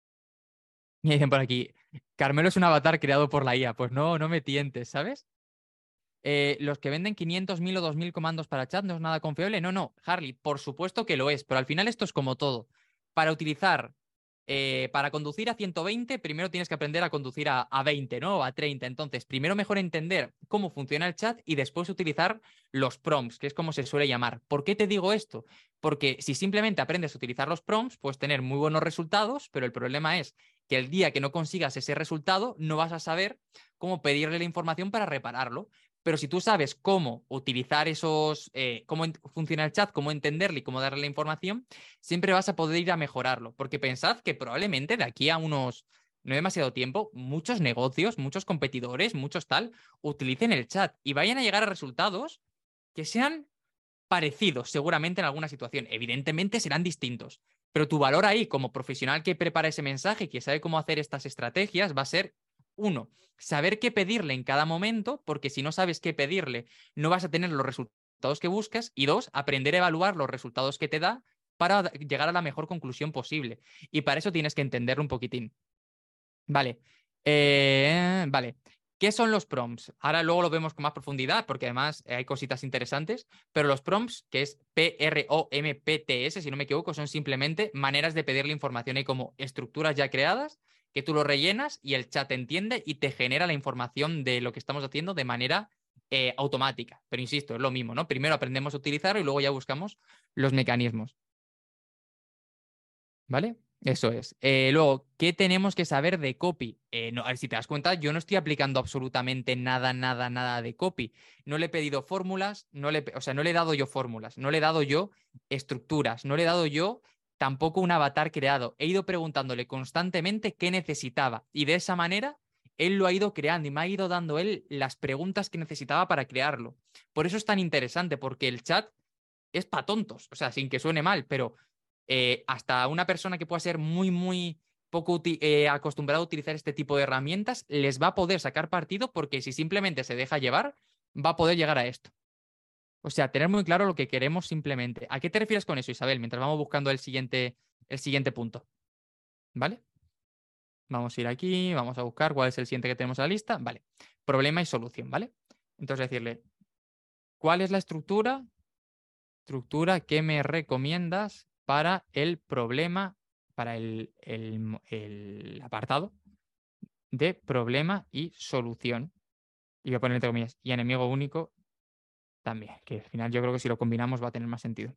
Y dicen por aquí, Carmelo es un avatar creado por la I A. Pues no, no me tientes, ¿sabes? Eh, los que venden quinientos mil o dos mil comandos para chat no es nada confiable. No, no, Harley, por supuesto que lo es, pero al final esto es como todo. Para utilizar, eh, para conducir a ciento veinte, primero tienes que aprender a conducir a, a veinte, ¿no? O a treinta. Entonces, primero mejor entender cómo funciona el chat y después utilizar los prompts, que es como se suele llamar. ¿Por qué te digo esto? Porque si simplemente aprendes a utilizar los prompts, puedes tener muy buenos resultados, pero el problema es que el día que no consigas ese resultado, no vas a saber cómo pedirle la información para repararlo. Pero si tú sabes cómo utilizar esos, eh, cómo funciona el chat, cómo entenderlo y cómo darle la información, siempre vas a poder ir a mejorarlo. Porque pensad que probablemente de aquí a unos, no demasiado tiempo, muchos negocios, muchos competidores, muchos tal, utilicen el chat y vayan a llegar a resultados que sean parecidos seguramente en alguna situación. Evidentemente serán distintos. Pero tu valor ahí como profesional que prepara ese mensaje y que sabe cómo hacer estas estrategias va a ser, uno, saber qué pedirle en cada momento, porque si no sabes qué pedirle, no vas a tener los resultados que buscas. Y dos, aprender a evaluar los resultados que te da para llegar a la mejor conclusión posible. Y para eso tienes que entenderlo un poquitín. Vale. Eh, vale. ¿Qué son los prompts? Ahora luego lo vemos con más profundidad porque además hay cositas interesantes, pero los prompts, que es P R O M P T S, si no me equivoco, son simplemente maneras de pedirle información. Hay como estructuras ya creadas que tú lo rellenas y el chat entiende y te genera la información de lo que estamos haciendo de manera eh, automática. Pero insisto, es lo mismo, ¿no? Primero aprendemos a utilizarlo y luego ya buscamos los mecanismos. ¿Vale? Eso es. Eh, luego, ¿qué tenemos que saber de copy? Eh, no, a ver, si te das cuenta, yo no estoy aplicando absolutamente nada, nada, nada de copy. No le he pedido fórmulas, no le, o sea, no le he dado yo fórmulas, no le he dado yo estructuras, no le he dado yo tampoco un avatar creado. He ido preguntándole constantemente qué necesitaba y de esa manera él lo ha ido creando y me ha ido dando él las preguntas que necesitaba para crearlo. Por eso es tan interesante, porque el chat es para tontos, o sea, sin que suene mal, pero eh, hasta una persona que pueda ser muy, muy poco eh, acostumbrada a utilizar este tipo de herramientas, les va a poder sacar partido porque si simplemente se deja llevar, va a poder llegar a esto. O sea, tener muy claro lo que queremos simplemente. ¿A qué te refieres con eso, Isabel? Mientras vamos buscando el siguiente, el siguiente punto. ¿Vale? Vamos a ir aquí, vamos a buscar cuál es el siguiente que tenemos en la lista. Vale. Problema y solución, ¿vale? Entonces decirle, ¿cuál es la estructura? Estructura que me recomiendas para el problema, para el, el- el apartado de problema y solución. Y voy a poner entre comillas, y enemigo único también, que al final yo creo que si lo combinamos va a tener más sentido.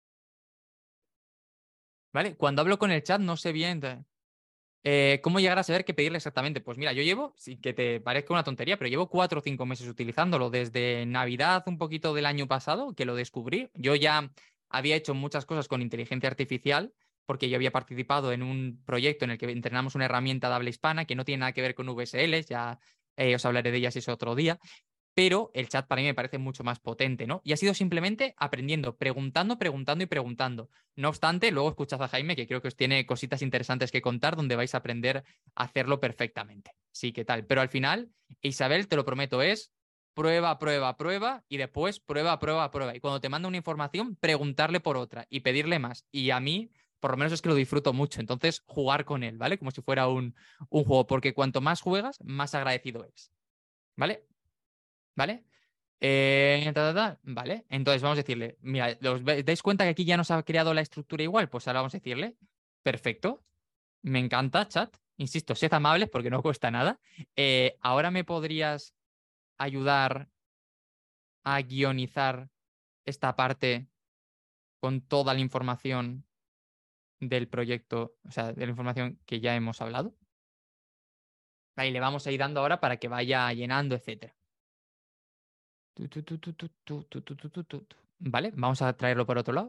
¿Vale? Cuando hablo con el chat no sé bien eh, cómo llegar a saber qué pedirle exactamente. Pues mira, yo llevo, sin que te parezca una tontería, pero llevo cuatro o cinco meses utilizándolo desde Navidad, un poquito del año pasado, que lo descubrí. Yo ya había hecho muchas cosas con inteligencia artificial, porque yo había participado en un proyecto en el que entrenamos una herramienta de habla hispana que no tiene nada que ver con V S Ls, ya eh, os hablaré de ellas ese otro día, pero el chat para mí me parece mucho más potente, ¿no? Y ha sido simplemente aprendiendo, preguntando, preguntando y preguntando. No obstante, luego escuchad a Jaime, que creo que os tiene cositas interesantes que contar donde vais a aprender a hacerlo perfectamente. Sí, ¿qué tal? Pero al final, Isabel, te lo prometo, es prueba, prueba, prueba y después prueba, prueba, prueba. Y cuando te manda una información, preguntarle por otra y pedirle más. Y a mí, por lo menos es que lo disfruto mucho. Entonces, jugar con él, ¿vale? Como si fuera un, un juego, porque cuanto más juegas, más agradecido es. ¿Vale? ¿Vale? Eh, ta, ta, ta, vale, entonces vamos a decirle, mira, ¿os dais cuenta que aquí ya nos ha creado la estructura igual? Pues ahora vamos a decirle, perfecto, me encanta, chat, insisto, sed amables porque no cuesta nada. Eh, ahora me podrías ayudar a guionizar esta parte con toda la información del proyecto, o sea, de la información que ya hemos hablado. Ahí le vamos a ir dando ahora para que vaya llenando, etcétera. Tu, tu, tu, tu, tu, tu, tu, tu, tu, tu, tu. Vale, vamos a traerlo por otro lado.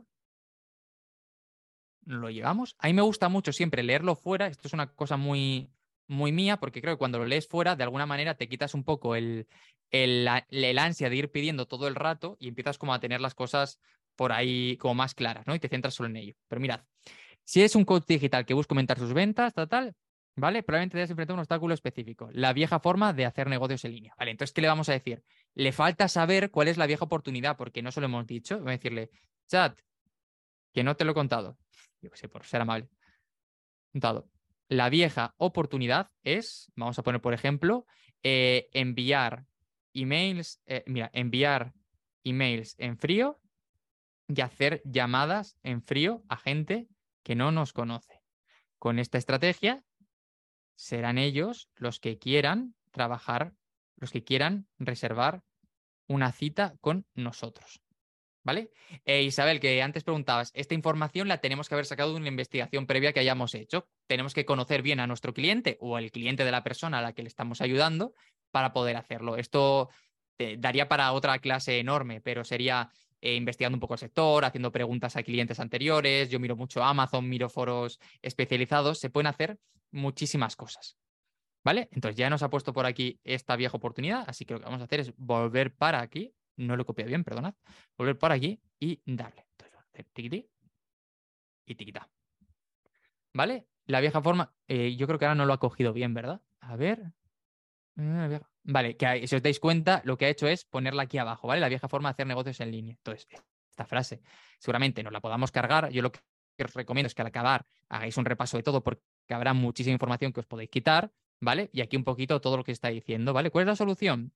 Lo llevamos. A mí me gusta mucho siempre leerlo fuera. Esto es una cosa muy, muy mía, porque creo que cuando lo lees fuera, de alguna manera te quitas un poco el, el, la- el ansia de ir pidiendo todo el rato y empiezas como a tener las cosas por ahí como más claras, ¿no? Y te centras solo en ello. Pero mirad, si es un coach digital que busca aumentar sus ventas, tal, tal, ¿vale? Probablemente te hayas enfrentado a un obstáculo específico. La vieja forma de hacer negocios en línea. Vale, entonces, ¿qué le vamos a decir? Le falta saber cuál es la vieja oportunidad, porque no se lo hemos dicho. Vamos a decirle, chat, que no te lo he contado. Yo qué sé, por ser amable. Contado. La vieja oportunidad es, vamos a poner por ejemplo, eh, enviar emails, eh, mira, enviar emails en frío y hacer llamadas en frío a gente que no nos conoce. Con esta estrategia serán ellos los que quieran trabajar, los que quieran reservar una cita con nosotros. ¿Vale? Eh, Isabel, que antes preguntabas, esta información la tenemos que haber sacado de una investigación previa que hayamos hecho. Tenemos que conocer bien a nuestro cliente o al cliente de la persona a la que le estamos ayudando para poder hacerlo. Esto eh, daría para otra clase enorme, pero sería eh, investigando un poco el sector, haciendo preguntas a clientes anteriores. Yo miro mucho Amazon, miro foros especializados. Se pueden hacer muchísimas cosas. ¿Vale? Entonces ya nos ha puesto por aquí esta vieja oportunidad, así que lo que vamos a hacer es volver para aquí. No lo he copiado bien, perdonad. Volver para aquí y darle. Entonces vamos a hacer tiquití y tiquitá. ¿Vale? La vieja forma, eh, yo creo que ahora no lo ha cogido bien, ¿verdad? A ver. Eh, Vale, que si os dais cuenta, lo que ha hecho es ponerla aquí abajo, ¿vale? La vieja forma de hacer negocios en línea. Entonces, esta frase seguramente nos la podamos cargar. Yo lo que os recomiendo es que al acabar hagáis un repaso de todo porque habrá muchísima información que os podéis quitar, ¿vale? Y aquí un poquito todo lo que está diciendo, ¿vale? ¿Cuál es la solución?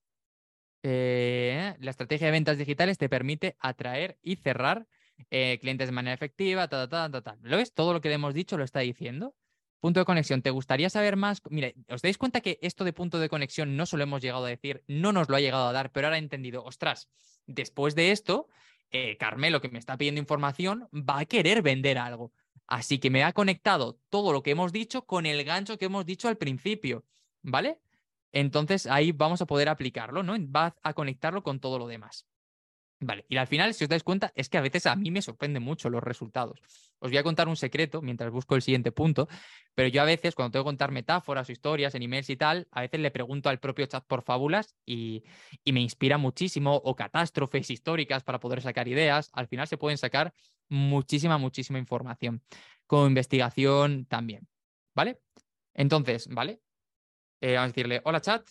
Eh, la estrategia de ventas digitales te permite atraer y cerrar eh, clientes de manera efectiva, ta, ta, ta, ta, ta. ¿Lo ves? Todo lo que le hemos dicho lo está diciendo. Punto de conexión. ¿Te gustaría saber más? Mire, ¿os dais cuenta que esto de punto de conexión no se lo hemos llegado a decir, no nos lo ha llegado a dar, pero ahora he entendido, ostras, después de esto, eh, Carmelo, que me está pidiendo información, va a querer vender algo. Así que me ha conectado todo lo que hemos dicho con el gancho que hemos dicho al principio, ¿vale? Entonces ahí vamos a poder aplicarlo, ¿no? Va a conectarlo con todo lo demás. Vale, y al final, si os dais cuenta, es que a veces a mí me sorprenden mucho los resultados. Os voy a contar un secreto mientras busco el siguiente punto, pero yo a veces, cuando tengo que contar metáforas o historias en emails y tal, a veces le pregunto al propio chat por fábulas y, y me inspira muchísimo, o catástrofes históricas para poder sacar ideas. Al final se pueden sacar muchísima, muchísima información. Con investigación también, ¿vale? Entonces, ¿vale? Eh, vamos a decirle, hola chat,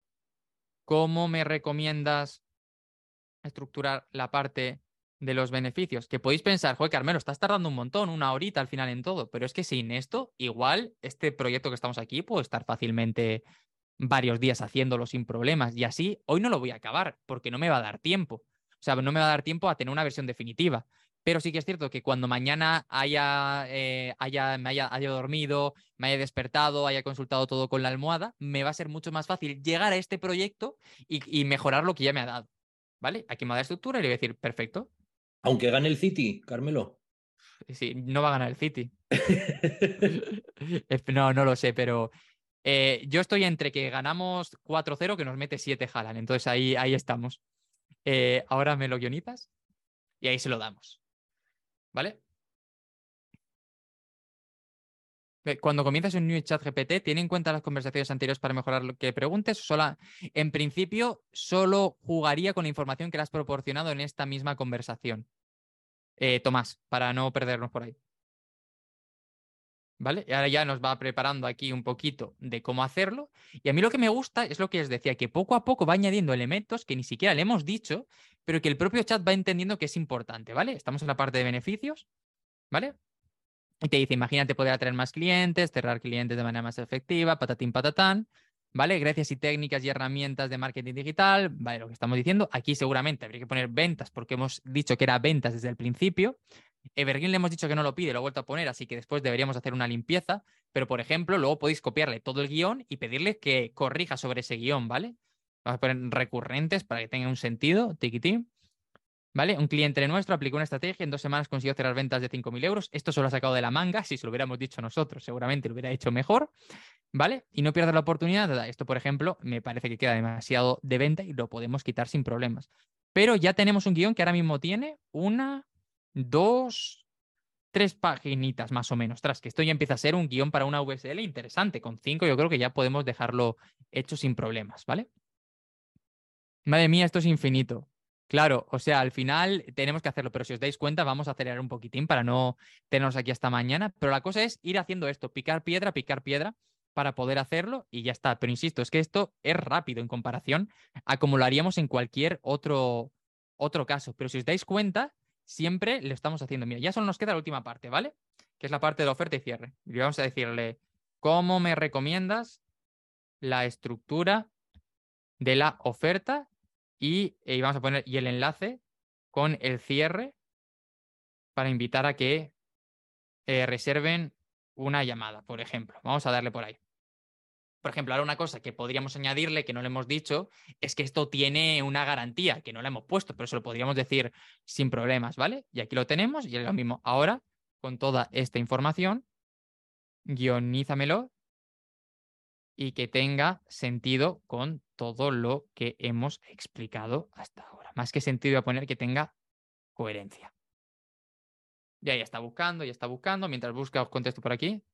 ¿cómo me recomiendas estructurar la parte de los beneficios? Que podéis pensar, joder, Carmelo, estás tardando un montón, una horita al final en todo, pero es que sin esto, igual este proyecto que estamos aquí puede estar fácilmente varios días haciéndolo sin problemas. Y así, hoy no lo voy a acabar porque no me va a dar tiempo. O sea, no me va a dar tiempo a tener una versión definitiva. Pero sí que es cierto que cuando mañana haya, eh, haya, me haya, haya dormido, me haya despertado, haya consultado todo con la almohada, me va a ser mucho más fácil llegar a este proyecto y, y mejorar lo que ya me ha dado. ¿Vale? Aquí me ha dado estructura y le voy a decir, perfecto. Aunque gane el City, Carmelo. Sí, no va a ganar el City. No, no lo sé, pero eh, yo estoy entre que ganamos cuatro cero, que nos mete siete Haaland. Entonces ahí, ahí estamos. Eh, ahora me lo guionizas y ahí se lo damos. ¿Vale? Ve, cuando comienzas un new chat G P T, ¿tiene en cuenta las conversaciones anteriores para mejorar lo que preguntes? Sola, en principio, solo jugaría con la información que le has proporcionado en esta misma conversación. Eh, Tomás, para no perdernos por ahí. ¿Vale? Y ahora ya nos va preparando aquí un poquito de cómo hacerlo. Y a mí lo que me gusta es lo que os decía, que poco a poco va añadiendo elementos que ni siquiera le hemos dicho, pero que el propio chat va entendiendo que es importante, ¿vale? Estamos en la parte de beneficios, ¿vale? Y te dice, imagínate poder atraer más clientes, cerrar clientes de manera más efectiva, patatín patatán, ¿vale? Gracias y técnicas y herramientas de marketing digital, ¿vale? Lo que estamos diciendo. Aquí seguramente habría que poner ventas porque hemos dicho que era ventas desde el principio. Evergreen le hemos dicho que no lo pide, lo he vuelto a poner, así que después deberíamos hacer una limpieza. Pero, por ejemplo, luego podéis copiarle todo el guión y pedirle que corrija sobre ese guión, ¿vale? Vamos a poner recurrentes para que tenga un sentido, tiquitín. ¿Vale? Un cliente nuestro aplicó una estrategia, en dos semanas consiguió cerrar ventas de cinco mil euros. Esto se lo ha sacado de la manga. Si se lo hubiéramos dicho nosotros, seguramente lo hubiera hecho mejor. ¿Vale? Y no pierdas la oportunidad. Esto, por ejemplo, me parece que queda demasiado de venta y lo podemos quitar sin problemas. pero ya tenemos un guión que ahora mismo tiene una, dos, tres paginitas más o menos. Tras que esto ya empieza a ser un guión para una V S L interesante. Con cinco yo creo que ya podemos dejarlo hecho sin problemas, ¿vale? Madre mía, esto es infinito. Claro, o sea, al final tenemos que hacerlo, pero si os dais cuenta, vamos a acelerar un poquitín para no tenernos aquí hasta mañana. Pero la cosa es ir haciendo esto, picar piedra, picar piedra, para poder hacerlo y ya está. Pero insisto, es que esto es rápido en comparación a como lo haríamos en cualquier otro, otro caso. Pero si os dais cuenta, siempre lo estamos haciendo. Mira, ya solo nos queda la última parte, ¿vale? Que es la parte de la oferta y cierre. Y vamos a decirle, ¿cómo me recomiendas la estructura de la oferta? Y, y vamos a poner y el enlace con el cierre para invitar a que eh, reserven una llamada, por ejemplo. Vamos a darle por ahí. Por ejemplo, ahora una cosa que podríamos añadirle, que no le hemos dicho, es que esto tiene una garantía, que no la hemos puesto, pero se lo podríamos decir sin problemas, ¿vale? Y aquí lo tenemos y es lo mismo. Ahora, con toda esta información, guionízamelo y que tenga sentido con todo lo que hemos explicado hasta ahora. Más que sentido, voy a poner que tenga coherencia. Ya, ya está buscando, ya está buscando. Mientras busca, os contesto por aquí.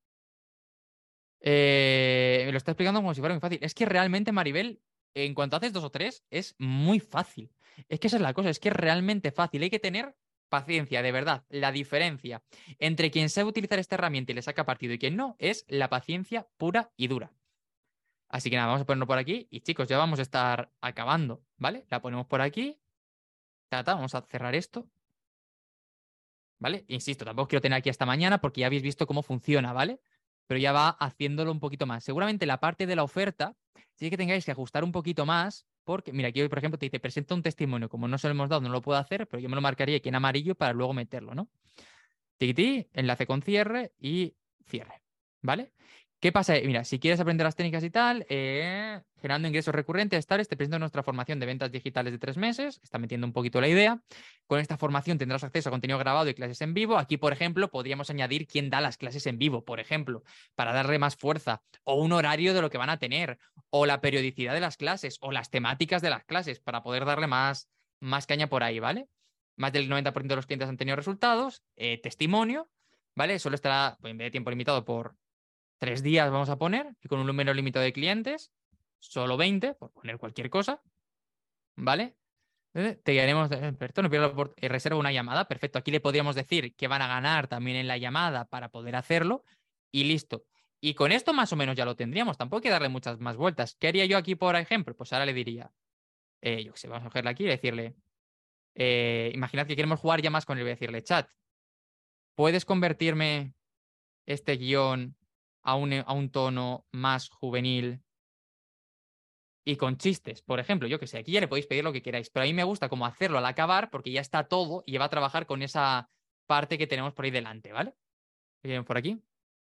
Eh, me lo está explicando como si fuera muy fácil. Es que realmente, Maribel, en cuanto haces dos o tres, es muy fácil. Es que esa es la cosa, es que es realmente fácil. Hay que tener paciencia, de verdad. La diferencia entre quien sabe utilizar esta herramienta y le saca partido y quien no es la paciencia pura y dura. Así que nada, vamos a ponerlo por aquí. Y chicos, ya vamos a estar acabando, ¿vale? La ponemos por aquí. Ta, ta, vamos a cerrar esto. ¿Vale? Insisto, tampoco quiero tener aquí hasta mañana porque ya habéis visto cómo funciona, ¿vale? Pero ya va haciéndolo un poquito más. Seguramente la parte de la oferta sí que tengáis que ajustar un poquito más porque, mira, aquí hoy, por ejemplo, te dice, presenta un testimonio. Como no se lo hemos dado, no lo puedo hacer, pero yo me lo marcaría aquí en amarillo para luego meterlo, ¿no? Tiquití, enlace con cierre y cierre, ¿vale? ¿Qué pasa? Mira, si quieres aprender las técnicas y tal, eh, generando ingresos recurrentes, estables, te presento nuestra formación de ventas digitales de tres meses. Está metiendo un poquito la idea. Con esta formación tendrás acceso a contenido grabado y clases en vivo. Aquí, por ejemplo, podríamos añadir quién da las clases en vivo, por ejemplo, para darle más fuerza, o un horario de lo que van a tener, o la periodicidad de las clases, o las temáticas de las clases, para poder darle más, más caña por ahí, ¿vale? Más del noventa por ciento de los clientes han tenido resultados. Eh, testimonio, ¿vale? Solo estará pues, en vez de tiempo limitado por tres días, vamos a poner, y con un número limitado de clientes, solo veinte, por poner cualquier cosa, ¿vale? Eh, Te guiaremos, eh, perdón, no pierdo la opor- eh, reserva una llamada, perfecto. Aquí le podríamos decir que van a ganar también en la llamada para poder hacerlo, y listo. Y con esto más o menos ya lo tendríamos, tampoco hay que darle muchas más vueltas. ¿Qué haría yo aquí, por ejemplo? Pues ahora le diría, eh, yo qué sé, vamos a cogerle aquí y decirle, eh, imaginad que queremos jugar ya más con él, voy a decirle, chat, ¿puedes convertirme este guión a un, a un tono más juvenil y con chistes? Por ejemplo, yo que sé, aquí ya le podéis pedir lo que queráis, pero a mí me gusta como hacerlo al acabar porque ya está todo y va a trabajar con esa parte que tenemos por ahí delante, ¿vale? Bien, por aquí.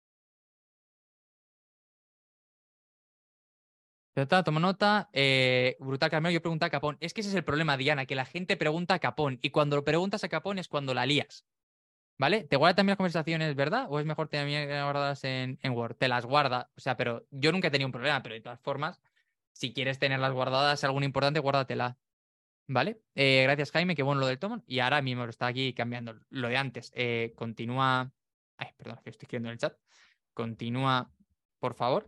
Ta, toma nota. Eh, brutal, Carmelo. Yo pregunté a Capón. Es que ese es el problema, Diana, que la gente pregunta a Capón y cuando lo preguntas a Capón es cuando la lías. ¿Vale? ¿Te guarda también las conversaciones, verdad? ¿O es mejor también guardadas en, en Word? Te las guarda. O sea, pero yo nunca he tenido un problema, pero de todas formas, si quieres tenerlas guardadas, alguna importante, guárdatela. ¿Vale? Eh, gracias, Jaime, qué bueno lo del tomo. Y ahora mismo lo está aquí cambiando. Lo de antes. Eh, continúa. Ay, perdón, que estoy escribiendo en el chat. Continúa, por favor.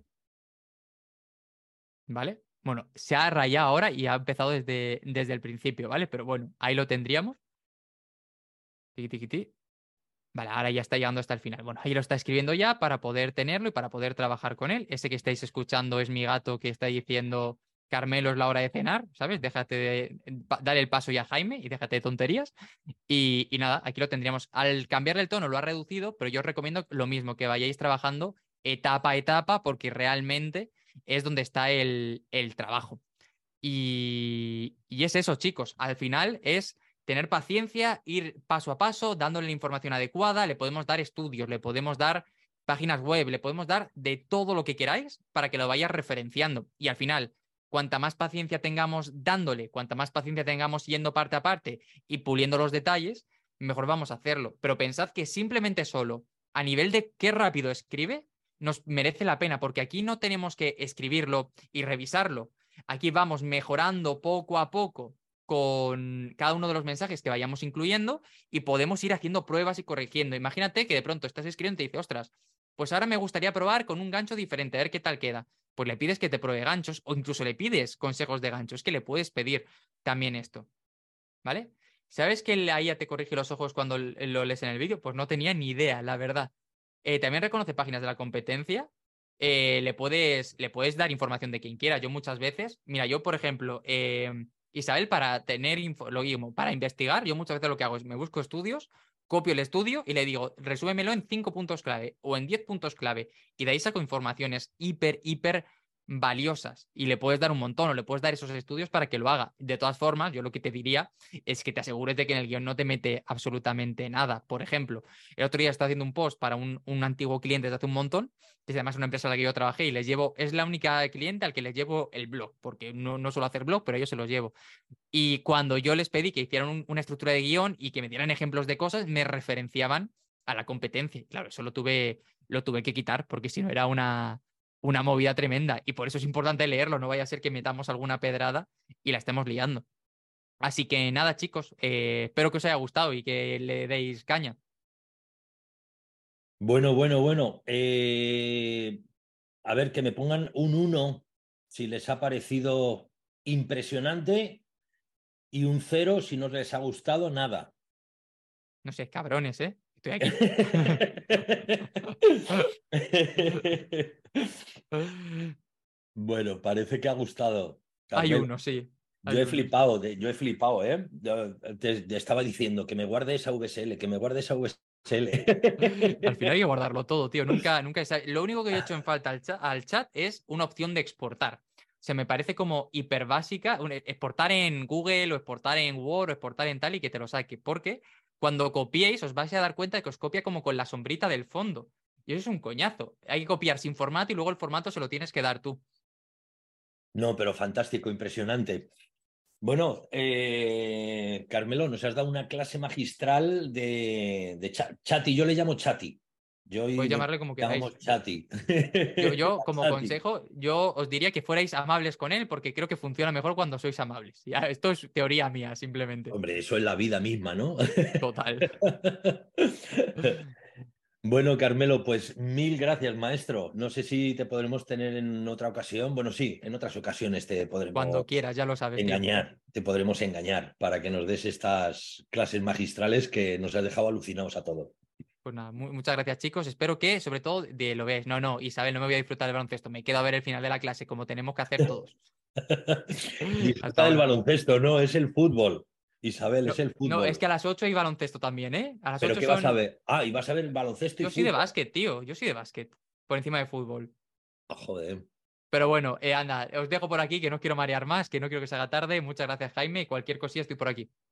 ¿Vale? Bueno, se ha rayado ahora y ha empezado desde, desde el principio, ¿vale? Pero bueno, ahí lo tendríamos. Tiqui, tiqui, ti. Vale, ahora ya está llegando hasta el final. Bueno, ahí lo está escribiendo ya para poder tenerlo y para poder trabajar con él. Ese que estáis escuchando es mi gato que está diciendo, Carmelo, es la hora de cenar, ¿sabes? Déjate de dar el paso ya a Jaime y déjate de tonterías. Y, y nada, aquí lo tendríamos. Al cambiarle el tono lo ha reducido, pero yo os recomiendo lo mismo, que vayáis trabajando etapa a etapa porque realmente es donde está el, el trabajo. Y, y es eso, chicos. Al final es tener paciencia, ir paso a paso, dándole la información adecuada. Le podemos dar estudios, le podemos dar páginas web, le podemos dar de todo lo que queráis para que lo vayas referenciando. Y al final, cuanta más paciencia tengamos dándole, cuanta más paciencia tengamos yendo parte a parte y puliendo los detalles, mejor vamos a hacerlo. Pero pensad que simplemente solo a nivel de qué rápido escribe, nos merece la pena, porque aquí no tenemos que escribirlo y revisarlo. Aquí vamos mejorando poco a poco con cada uno de los mensajes que vayamos incluyendo y podemos ir haciendo pruebas y corrigiendo. Imagínate que de pronto estás escribiendo y te dice, ostras, pues ahora me gustaría probar con un gancho diferente, a ver qué tal queda. Pues le pides que te pruebe ganchos o incluso le pides consejos de ganchos, que le puedes pedir también esto, ¿vale? ¿Sabes que la I A te corrige los ojos cuando lo lees en el vídeo? Pues no tenía ni idea, la verdad. Eh, también reconoce páginas de la competencia. Eh, le puedes, le puedes dar información de quien quiera. Yo muchas veces, mira, yo por ejemplo, eh, Isabel, para tener info, lo mismo, para investigar, yo muchas veces lo que hago es me busco estudios, copio el estudio y le digo, resúmemelo en cinco puntos clave o en diez puntos clave. Y de ahí saco informaciones hiper, hiper valiosas y le puedes dar un montón o le puedes dar esos estudios para que lo haga. De todas formas, yo lo que te diría es que te asegures de que en el guión no te mete absolutamente nada. Por ejemplo, el otro día estaba haciendo un post para un, un antiguo cliente desde hace un montón, que es además una empresa en la que yo trabajé y les llevo, es la única cliente al que les llevo el blog, porque no, no suelo hacer blog, pero yo se los llevo. Y cuando yo les pedí que hicieran un, una estructura de guión y que me dieran ejemplos de cosas, me referenciaban a la competencia. Claro, eso lo tuve, lo tuve que quitar, porque si no era una una movida tremenda y por eso es importante leerlo, no vaya a ser que metamos alguna pedrada y la estemos liando. Así que nada, chicos, eh, espero que os haya gustado y que le deis caña. Bueno, bueno, bueno. Eh, a ver, que me pongan un uno si les ha parecido impresionante y un cero si no les ha gustado nada. No sé, cabrones, ¿eh? Estoy aquí. Bueno, parece que ha gustado. Hay Carmelo, uno, sí. yo Hay he unos. flipado, de- yo he flipado, ¿eh? Yo te, te estaba diciendo que me guarde esa V S L, que me guarde esa V S L. Al final hay que guardarlo todo, tío. Nunca, nunca. Lo único que yo he hecho en falta al chat, al chat es una opción de exportar. Se me parece como hiper básica. un- Exportar en Google o exportar en Word o exportar en tal y que te lo saque. Porque cuando copiéis os vais a dar cuenta de que os copia como con la sombrita del fondo. Y eso es un coñazo. Hay que copiar sin formato y luego el formato se lo tienes que dar tú. No, pero fantástico, impresionante. Bueno, eh, Carmelo, nos has dado una clase magistral de, de cha- Chati. Yo le llamo Chati. Yo y Podéis lo llamarle como queráis. llamamos Chati. Yo, yo, como Chati. consejo, yo os diría que fuerais amables con él porque creo que funciona mejor cuando sois amables. Ya, esto es teoría mía, simplemente. Hombre, eso es la vida misma, ¿no? Total. Bueno, Carmelo, pues mil gracias, maestro. No sé si te podremos tener en otra ocasión. Bueno, sí, en otras ocasiones te podremos Cuando quieras, ya lo sabes, tío. engañar, te podremos engañar para que nos des estas clases magistrales que nos has dejado alucinados a todos. Pues nada, mu- muchas gracias, chicos. Espero que, sobre todo, de lo veáis. No, no, Isabel, no me voy a disfrutar del baloncesto. Me quedo a ver el final de la clase, como tenemos que hacer todos. Hasta Disfruta del ahora. baloncesto, no, es el fútbol. Isabel, es No, el no, es fútbol. que a las ocho hay baloncesto también, ¿eh? A las ¿Pero ocho qué vas a son. ver? Ah, y vas a ver baloncesto y Yo soy de fútbol. básquet, tío. Yo soy de básquet. Por encima de fútbol. Ah, joder. Pero bueno, eh, anda, os dejo por aquí, que no quiero marear más, que no quiero que se haga tarde. Muchas gracias, Jaime. Y cualquier cosilla estoy por aquí.